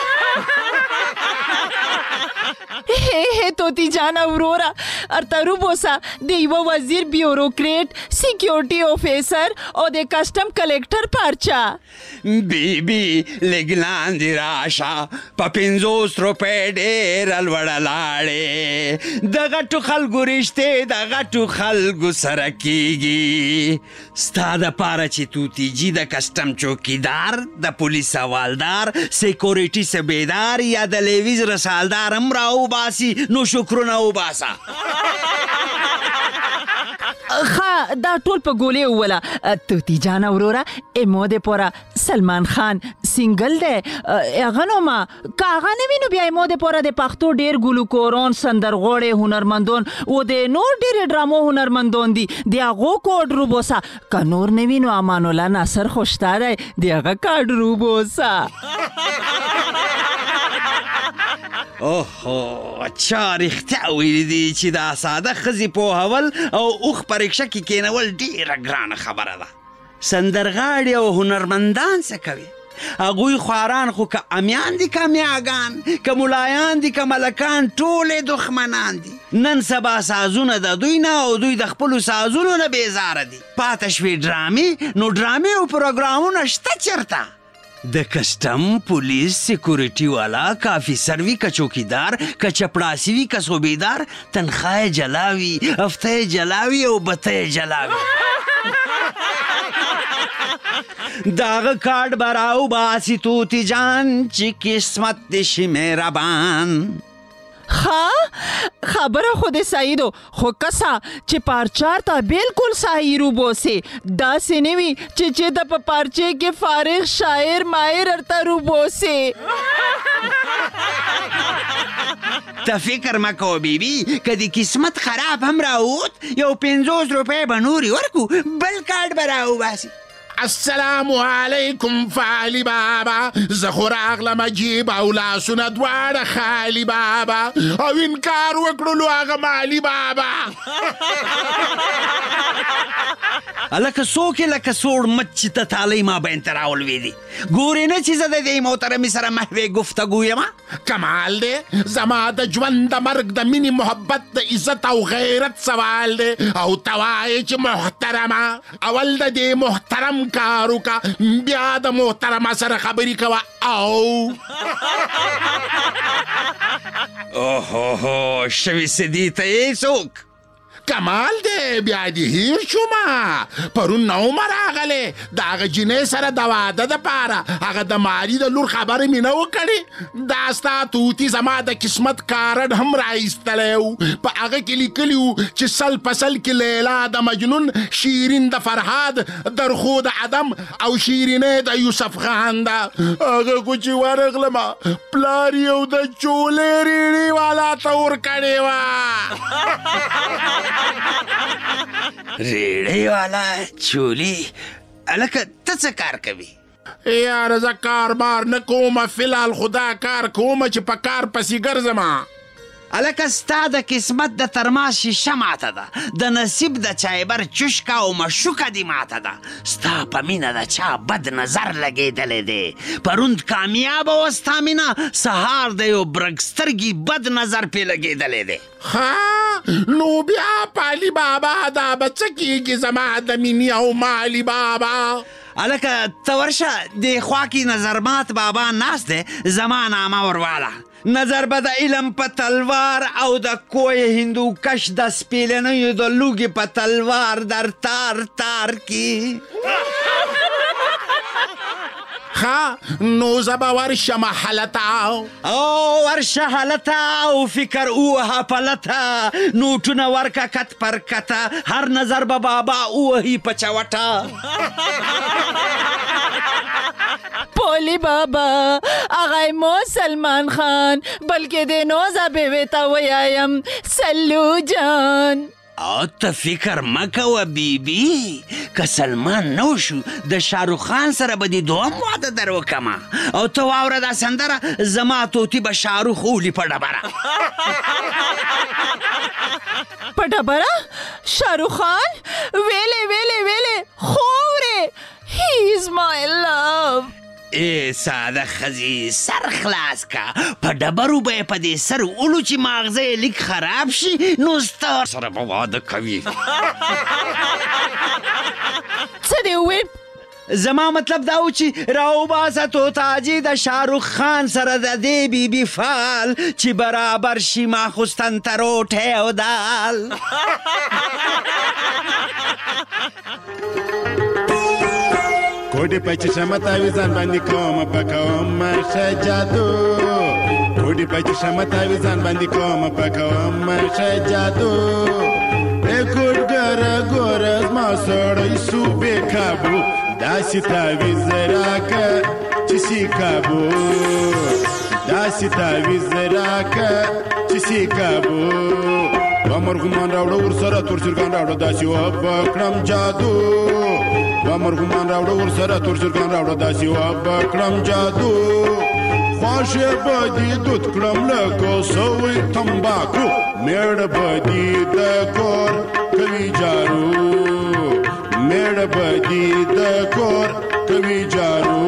Speaker 7: हे तोती जाना वरोरा अर्तारू बोसा दे युवा वजीर ब्यूरोक्रेट सिक्योरिटी ऑफिसर और दे कस्टम कलेक्टर परचा.
Speaker 10: बीबी लेगलांदी राशा पपिंजोस रुपए ढेर अलवड़ा लाड़े दगा टू खलगु रिश्ते दगा टू खलगु सरकीगी स्ता द पारा ची तूती जी द कस्टम चौकीदार द पुलिस हवालदार सिक्योरिटी सेबेदार या द लेविज रसालदार امراو باسی نو شکرونه وباسه.
Speaker 7: ښه دا ټول په ګولې ووله. توتی جانه وروره امو د پوره سلمان خان سینګل دی هغه نو ما که هغه نه وي نو بیا امو د پوره د پښتو ډېر ګلوکوران سندرغوړې هنرمندون و د نور ډېرې ډرامو هنرمندون دي د هغو کوډ روبوسه. که نور نه وي نو امان الله ناصر خو شته دی د هغه کارډ روبوسه.
Speaker 10: اوهو چا رښتیا ویلي دي چې دا ساده ښځې پوهول او اوښ په رکشه کې کېنول ډېره ګرانه خبره ده. سندرغاړي او هنرمندان څه کوي؟ هغوی خواران خو که امیان دي که میاګان که ملایان دي که ملکان ټولې دښمنان دي. نن سبا سازونه د دوی نه او دوی د خپلو سازونو نه بیزاره دي. پاته شوې ډرامې نو ډرامې او پروګرامونه شته چېرته؟ د کسټم پولیس سیکورټي والا که افیسر وي که چوکیدار که چپړاسي وي که صوبیدار تنخواه یې جلا وي هفته یې جلا وي او بته یې جلا وي. د هغه کارډ به راوباسي طوطي جان چې قسمت دې شي مهربان.
Speaker 7: ها خبره خود سعیدو خو کسا چې پارچار ته بالکل صحیح رو بوسه داسې نه وي چې د په پارچې کې فارغ شاعر ماهر ارته رو بوسه.
Speaker 10: ته فکر مه کوه بیبي که د قسمت خراب هم راووت یو 50 روپۍ به نورې ورکو بل کارډ به راوباسي.
Speaker 6: السلام علیکم فعلی بابا زه خو راغلم جیب او لاسونه دواړه خالي بابا او انکار وکړلو هغه مالي بابا.
Speaker 10: لکه څوک یې لکه سوړ مچ چې ته تالی ما بین ته راولوېدې ګورې نه چې زه د دې محترمې سره محوې گفتګو یمه.
Speaker 6: کمال دی زما د ژوند د مرګ د مینې محبت د عزت او غیرت سوال دی او ته وایې چې محترمه اول د دې محترم کار وکړه بیا د محترمه سره خبرې کوه. او
Speaker 10: اوهو شوي سدي ته یې څوک
Speaker 6: کمال دی بیا دې هیر شومه پرون نه ومه راغلی د هغه جینۍ سره د واده دپاره هغه د مالي د لور خبرې مې نه وکړې دا ستا توتي زما د قسمت کارډ هم راایستلی و په هغه کې لیکلي و چې سل په سل کې لیلا د مجنون شیرین د فرهاد درخو د عدم او شیرینې د یوسف خان ده. هغه خو چې ورغلمه پلار یو د چولې ریړې والا ته ورکړې وه.
Speaker 10: ریړۍ والا چولی الکه ته څه کار کوي؟
Speaker 6: یاره زه کار بار نه کومه فلحال خو دا کار کومه چې په کار پسې ګرځمه.
Speaker 10: الکه ستا د قسمت د ترماس شیشه ماته ده د نصیب د چایبر چشکه او مشوکه دې ماته ده ستا په مینه د چا بد نظر لګېدلی دی پروند کامیابه وه ستا مینه سهار د یو برګسترګي بد نظر پې لګېدلی دی.
Speaker 6: ها نو بیا پالي بابا دا به څه کېږي زما د مینې او مالي بابا؟
Speaker 10: الکه ته ورشه دې خوا کې نظرمات بابا ناست دی زما نامه ورواله نظر به د علم په تلوار او د کوی هندوکش د سپېلنیو د لوږې په تلوار در تار تار کی
Speaker 6: نو زبا ورشه محلتا
Speaker 10: او ورشه حالتا او فکر اوها پلتا نوټونه ورکه کت پر کته هر نظر به بابا اوهی په چوټه
Speaker 7: پولی بابا آقای مو سلمان خان بلکې د نوزه بیوی ته ویایم سلو جان
Speaker 10: او ته فکر مکوه بیبي که سلمان نو شو د شاروخ خان سره به دې دوهم واده در وکمه او ته واوره دا سندره زما طوطي به شاروخ اولی په ډبره
Speaker 7: په ډبره شاروخ خان ویلې ویلې ویلې خوورې هی از مای لو
Speaker 10: ای ساده خزی سر خلاص کا په ډبرو به یې په دې سر اولو چې ماغزه یې لیک خراب شي نو ستا سره به واده کوي
Speaker 7: څه دې وویل
Speaker 10: زما مطلب دا و چې راوباسه توتاجي د شاروخ خان سره د دې بیبي فال چې برابر شي ماخوستن تروټې او دال
Speaker 6: کوډې پچې شمتاوي ځان باندې کوم پکوم مرشه جادو کوډې پچې شمتاوي ځان باندې کوم پکوم مرشه جادو کوډ ګره ګوره زما سړی سو بې کابو داسې تاویز راکه چې سي کابو داسې تاویز راکه چې سي کابو ومرغمان راوړه ورسره تور چرګان راوړه داسې وبکړم جادو ومرغمان راوړه ورسره تور چرګان راوړه داسې وبکړم جادو خواښې به دې دود کړم لکه سوی تمباکو میړه به دې د کور کوي جارو میړه به دې د کور کوي جارو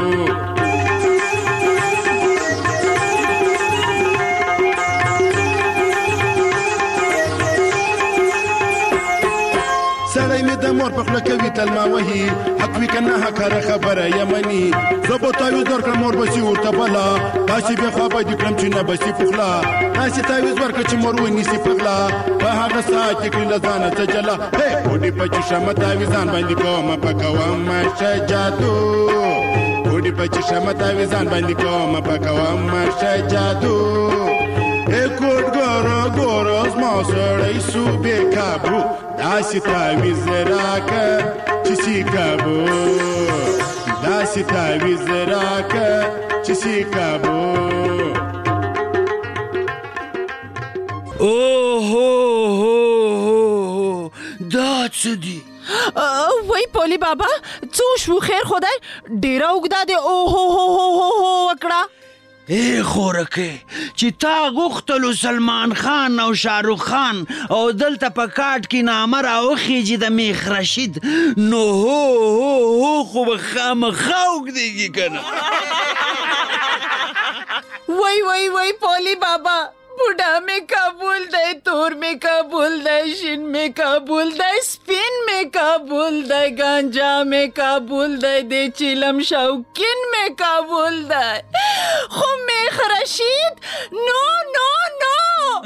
Speaker 6: سړی مې د مور په خوله کوي تلما وهي حق وي که نه حقاره خبره یمني زه به تاویز درکړم مور به سي ورته بله داسې بې خوا به دې کړم چې نه به سي پخله داسې تاویز ورکړه چې مور ونیسي په غلا په هغه ساعت کې کړي له ځانه څه جلا کوډې په چشمه تاویزان باندې کومه پکوم مرشه جادو کوډې په چشمه تاویزان باندې کومه پکوم مرشه جادو کوډ ګوره ګوره زما سړی سو بې کابو داسې تاویز راکه چې سي کابو داسې تاویز راکه چې سي کابو
Speaker 10: اوهو دا څه دي
Speaker 7: وای پولی بابا څه شو خیر خدای ډیره اوږده دی اوهو وکړه
Speaker 10: ای خورکې چې تا غوښتلو سلمان خان او شاروخ خان او دلته په کاټ کې نامه راوخیږي د میخ رشید نو هو خو به خامخا اوږدېږي که نه
Speaker 7: وای وای وای پولی بابا بوډا میں قبول دی تور میں قبول دی شین میں قبول دی سپین میں قبول دی گانجا میں قبول دی دی چیلم شوکین میں قبول دی خو میخ رشید نو نو نو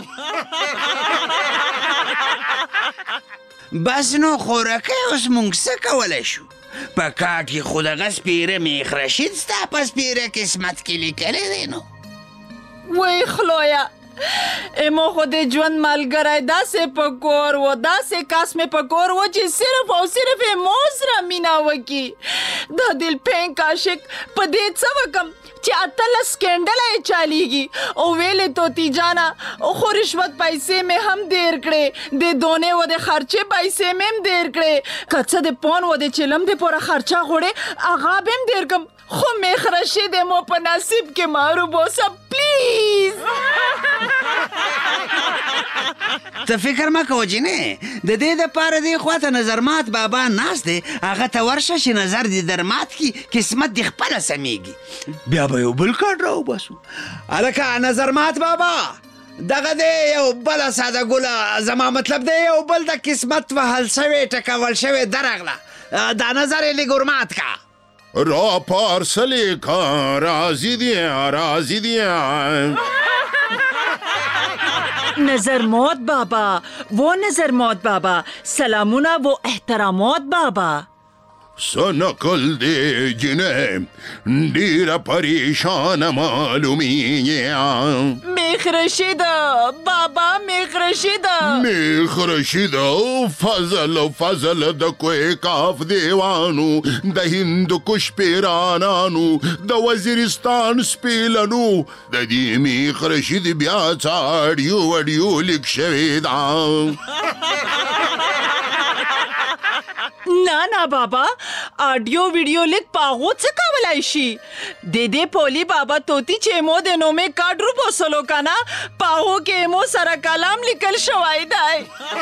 Speaker 10: بس نو خورکه اوس مونږ څه کولی شو په کاټ کې خو دغه سپیره میخ رشید ستا په سپیره قسمت کې لیکلی دی نو
Speaker 7: وای خلویا امو خو د ژوند ملګری داسې په کور و داسې کس مې په کور و چې صرف او صرف یې مو سره مینه وکړي د دل پینک عاشق په دې څه وکم چې 18 سکینډله یې چالیږي او ویلې توتی جانا خو رشوت پیسې مې هم دیر کړې د دونې و د خرچې پیسې مې هم دیر کړې که څه د پون و د چلم د پوره خرچه غوړې هغه به هم دیر کم خو میخ رشید مو په نصیب کې مارو بوسه پلیز
Speaker 10: ته فکر مه کوه جینې د دې دپاره دې خواته نظرمات بابا ناست دی هغه ته ورشه چې نظر دې در مات کي قسمت دې خپله سمیږي بیا به یو بل کارت راوباسو هلکه نظرمات بابا دغه دی یو بله ساده ګله زما مطلب دی یو بل د قسمت وهل شوې ټکول شوې درغله دا نظر یې لږ ورمات کا.
Speaker 6: را پارسل کا راضی دیا
Speaker 7: नजर मौत बाबा, वो नजर मौत बाबा, सलामुना वो एहतरामोत बाबा.
Speaker 6: सनकल दे जिन्हें डीरा परेशान मालूमी
Speaker 7: मेख रशीदा बाबा, मेख रशीदा
Speaker 6: फजल द कोई काफ देवानु द हिंद कुश पेरानानु द वजीरिस्तान स्पेलनु द दी मेख रशीद ब्या चाड़ियो लिख शवेदा.
Speaker 7: ना बाबा, ऑडियो वीडियो लिख पागो څه کولای شي. दे पोली बाबा तोती चेमो दिनों में काडरू पोसलो का ना पागो के मो सारा कलाम लिखल शवाई दाए.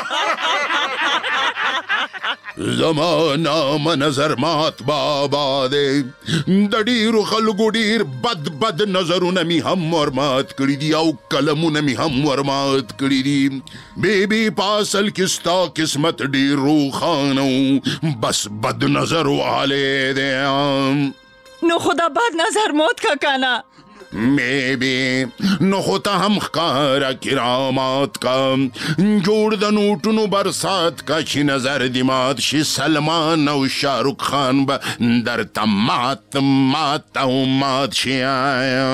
Speaker 6: जमाना मनजर मात बाबा दे दडीर खलगुडीर बद नजरुन मी हम और मात करी दी औ कलमुन मी हम और मात करी दी. बेबी पासल किस्ता किस्मत डीर रू खानू बस बद नजर वाले दे.
Speaker 7: नो खुदा बद नजर मौत का काना
Speaker 6: मेबी न होता हम खारा किरामात का जोड़ दनूटनु बरसात का शी नजर दिमात शी सलमान और शाहरुख खान ब दर तमात शी आया.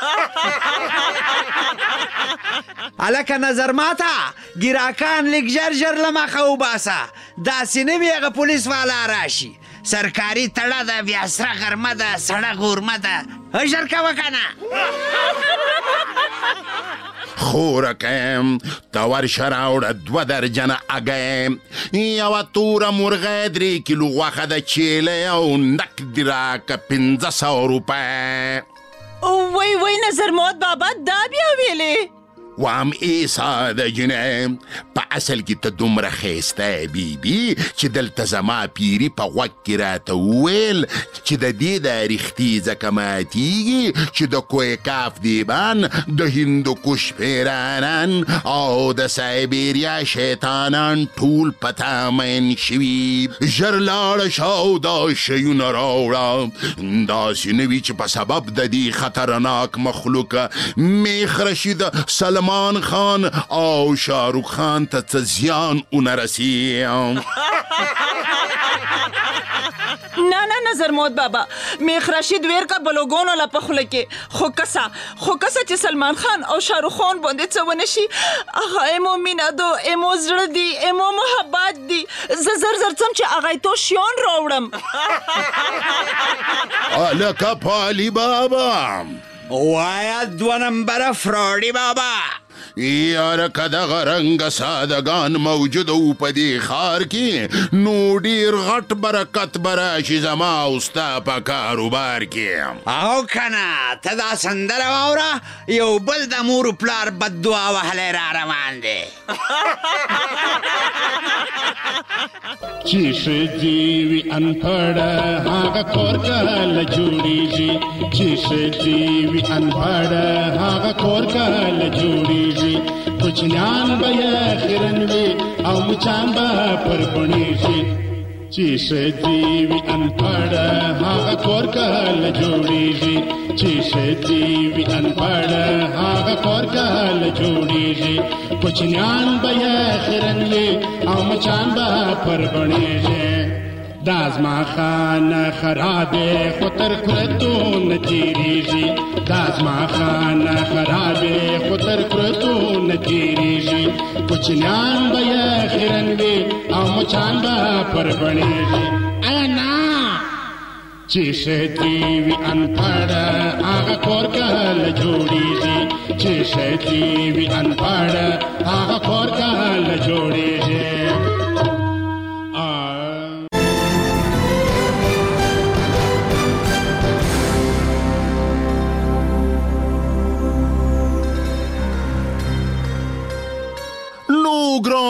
Speaker 10: الکه نظر ماته ګراکان لږ ژر لما خو باسه. داسې نه وي هغه پولیس والا راشي سرکاري تړه ده بیا سره غرمه ده سړه غورمه ده. ژر کوه که نه
Speaker 6: خورکم تاور شراوړه 2 درجنه اګیم یوه توره مرغه 3 کیلو غوښه د چیلې او نک دې راکه 500 روپۍ.
Speaker 7: وای نظر موت بابا دا بیا ویلې
Speaker 6: وام ایسا د جنه په اصل کې ته دومره ښایسته بیبي چې دلته زما پیري په غوږ کې راته وویل چې د دې د ریښتې ځکه ماتیږي چې د کویکاف دیبان د هندوکش پیرانان او د سایبریا شیطانان ټول په تا مین شوي. ژر لاړه شه او دا شیونه راوړه. داسې نه وي چې په سبب د دې خطرناک مخلوقه میخ رشید سلمان خان او شاهرخ خان ته څه زیان ونه رسي.
Speaker 7: نه نظر موت بابا میخ رشید ویر کا بلوګونو لا پخله کې خو کسا چې سلمان خان او شاهرخ خان باندې څه ونشي. هغه ایمو مینا دو ایمو زړه دی ایمو محبت دی. زر څم چې هغه تو شیون راوړم.
Speaker 6: الکه پالی بابا
Speaker 10: وایا 2 نمبر فراډي بابا.
Speaker 6: یاره که دغه رنګه سادهګان موجوده و په دې ښار کې نو ډېر غټ برکت به راشي زما او ستا په کاروبار کې.
Speaker 10: او که نه ته دا سندره واوره یو بل د مور و پلار بددعا وهلی را روان دی.
Speaker 9: چې ښځې وي انپړه هغه کور کله جوړېږي. چې ښځې وي انپړه هغه کور کله جوړېږي. کوچنیان به یې خیرن وي او مچان به پر بڼېږي. چې ښځې وي انپړه هغه کور کله جوړېږي. چې ښځې وي انپړه هغه کور کله جوړېږي. کوچنیان به یې خیرن وي او مچان به پر بڼېږي. دا زما خانه خرابې خو تر کرتو نه تېرېږي. دا زما خانه خرابې خو تر کرتو نه تېرېږي. کوچنیان به یې خیرن وي او مچان به پر بڼېږي. ایا نه چې ښځې وي انپړه هغه کور کله جوړېږي. چې ښځې وي انپړه هغه کور کله جوړېږي.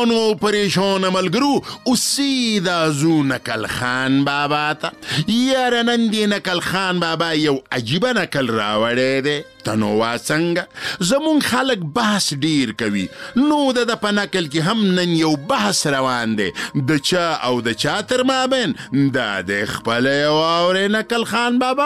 Speaker 6: ګرانو او پریشان ملګرو اوس سیده ځو نکل خان بابا ته. یاره نن دې نکل خان بابا یو عجیبه نکل راوړی دی. ته نو وا څنګه زمونږ خلک بحث ډیر کوي نو د په نکل کې هم نن یو بحث روان دی د چا او د چا تر مابین. دا د خپله یو واورې نکل خان بابا.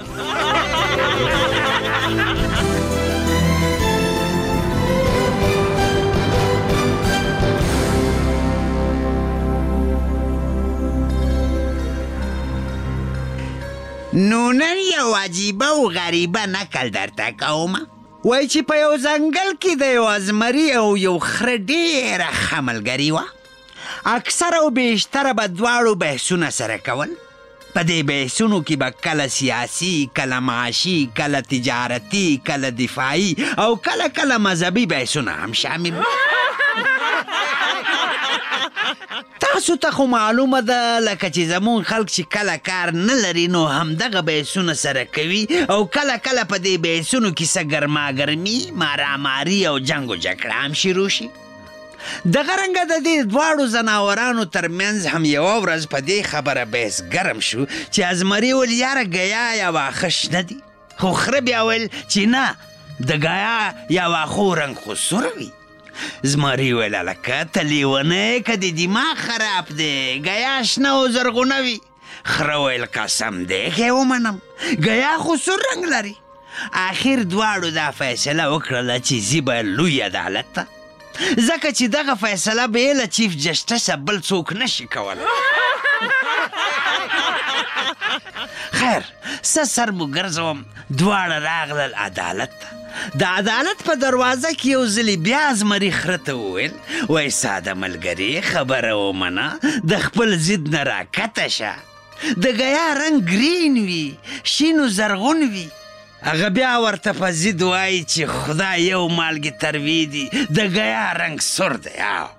Speaker 8: نو نن یو عجیبه او غریبه نکل درته کومه. وای چې په یو ځنګل کې د یو ازمري او یو خره ډېره ښه ملګري وه. اکثر او بیشتره به دواړو بحثونه سره کول. په دې بحثونو کې به کله سیاسي، کله معاشي، کله تجارتي، کله دفاعي او کله مذهبي بحثونه هم شامل وي. تاسو ته خو معلومه ده لکه چې زمون خلک چې کله کار نه لري نو همدغه بحثونه سره کوي او کله په دې بحثونو کې څه ګرماګرمي، ماراماري او جنګ و جګړه هم شروع شي. دغه رنګه د دې دواړو ځناورانو ترمنځ هم یوه ورځ په دې خبره بحث ګرم شو چې ازمري ویل یاره ګیا یا واښه شنه دي، خو خره بیا ویل چې نه د ګیا یا واښو رنګ خو سور وي. زمري ویل هلکه ته لیونی که د دماغ خراب دی، ګیا شنه او زرغونه وي. خره ویل قسم دی که ومنم ګیا خو سور رنګ لري. آخر دواړو دا فیصله وکړله چې ځي به لوی عدالت ته، ځکه چې دغه فیصله به یې له چیف جسټسه بل څوک نشي کولی. خیر څه سر مو ګرځوم دواړه راغلل عدالت ته. د عدالت په دروازه کې یو ځلې بیا زمري خره ته وویل وای ساده ملګري خبره ومنه د خپل ضد نه راکته شه. د ګیا رنګ ګرین وي، شین و زرغون وي. هغه بیا ورته په ضد وایي چې خدای یو مالګې تروی دي، د ګیا رنګ سور دی.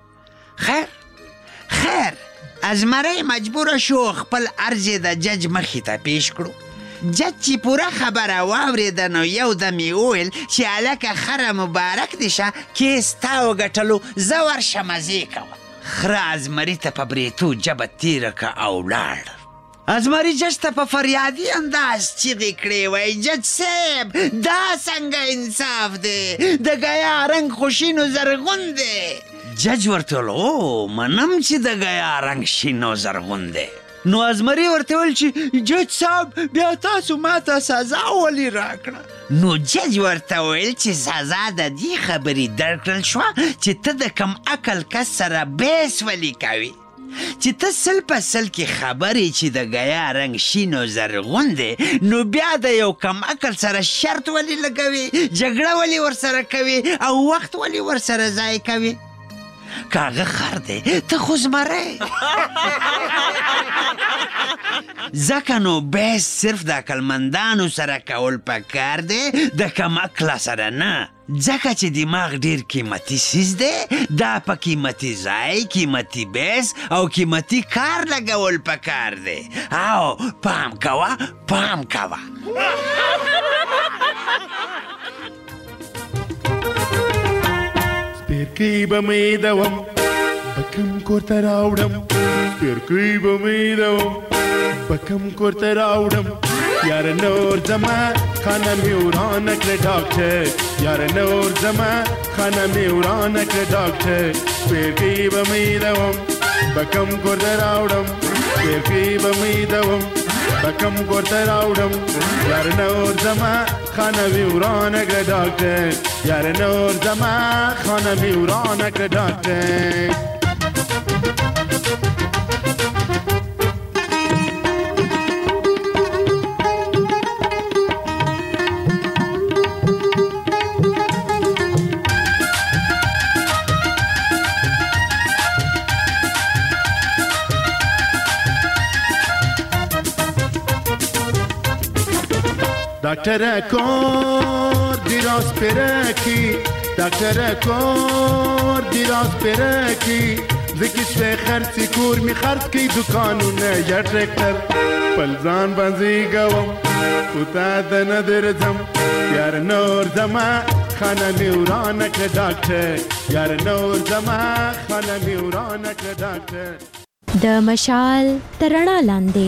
Speaker 8: خیر ازمری مجبوره شو خپل عرض یې د جج مخې ته پیش کړو. جج چې پوره خبره واورېده نو یو دم یې وویل چې هلکه خره مبارک دې شه کیس تا وګټلو زه ورشه مزې کوه. خره ازمري ته په بریتو جبه تیره که او لاړ. ازمري جج ته په فریادي انداز چیغې کړې وای جج صاحب دا څنګه انصاف دی، د ګیا رنګ خو شین و زرغون دی. جج ورته ویل او منم چې د ګیا رنګ شین و زرغون دی. نو ازمري ورته ویل چې جج صاحب بیا تاسو ماته سزا ولې راکړه. نو جج ورته ویل چې سزا د دې خبرې درکړل شوه چې ته د کم عقل کس سره بحث ولې کوې، چې ته سل په سل کې خبرې چې د ګیا رنګ شین و زرغون دی نو بیا د یو کم عقل سره شرط ولې لګوې، جګړه ولې ورسره کوې او وخت ولې ورسره ضایع کوې. که هغه خر دی ته خو زمری. ځکه نو بحث صرف د عقلمندانو سره کول پکار دی، د کم عقله سره نه، ځکه چې دماغ ډیر قیمتي څیز دی. دا په قیمتي ځای، قیمتي بحث او قیمتي کار لګول پکار دی. او پام کوه پام کوه.
Speaker 9: سپیرکی به می دوم بکم کورته راوړم، سپیرکی به می دوم بکم کورته راوړم. یار نور زما خانه می ورانه کړه ډاکټر، یار نور زما خانه می ورانه کړه ډاکټر. سپیرکی به می دوم بکم کورته راوړم، سپیرکی به می دوم بکم کورته راوړم. یار نور زما خانه می ورانه کړه ډاکټر، یار نور زما خانه می ورانه کړه ډاکټر. دکتر کور دیراز پرکی، دکتر کور دیراز پرکی. زکیش خرسی کور می خرس کی دکانونه یا ترکتر. پلزان بنزی گوم کتا دن درزم، یار نور زما خانه می ورانه که ډاکټر یار نور زما خانه می ورانه که ډاکټر
Speaker 1: د مشال ترڼا لاندې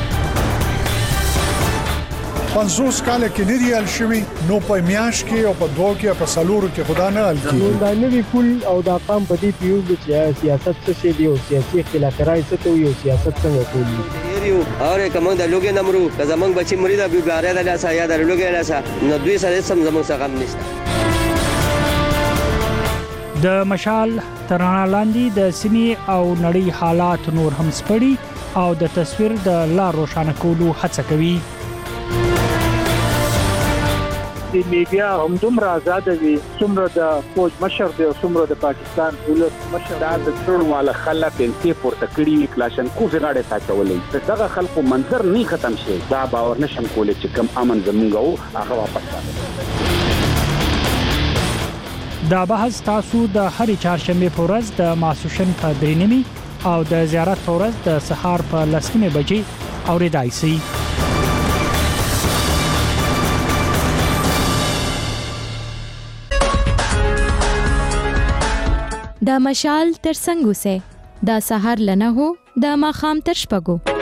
Speaker 11: 50 کال کې نه دی ال شوی نو په میاش کې او په دوه کې په سالورو کې خدا نه ال کی
Speaker 16: دا نوی کول او دا قام په دې پیو چې سیاست څه شی دی او سیاسي اختلافات څه ته یو سیاست څنګه کولی
Speaker 12: یو اور کوم د لوګي نمرو که زمنګ بچی مرید ابي ګاره د لاسه یا د لوګي لاسه نو دوی سره سم زموږ څخه غم نشته
Speaker 13: د مشال ترڼا لاندې د سیمې او نړۍ حالات نور هم سپړي او د تصویر د لار روښانه کولو هڅه کوي
Speaker 15: د میډیا هم دومره آزاد وي څومره د فوج مشر دی او څومره د پاکستان دولت مشر دا د ټولواله خلک انتي پورته کړي کلاشنکوف غاړه ساتولې دغه خلکو منظر نه ختم شي دا باور نشم کولای چې کم امن زمونږ هغه واپس راځي
Speaker 13: دا بحث تاسو د هرې چهارشنبه په ورځ د ماسوشن په 3:30 او د زیارت په ورځ د سهار په 10:00 بجې اوریدای شئ
Speaker 1: د مشال تر څنګه سه د سحر لنه هو د ماخام تر شپګو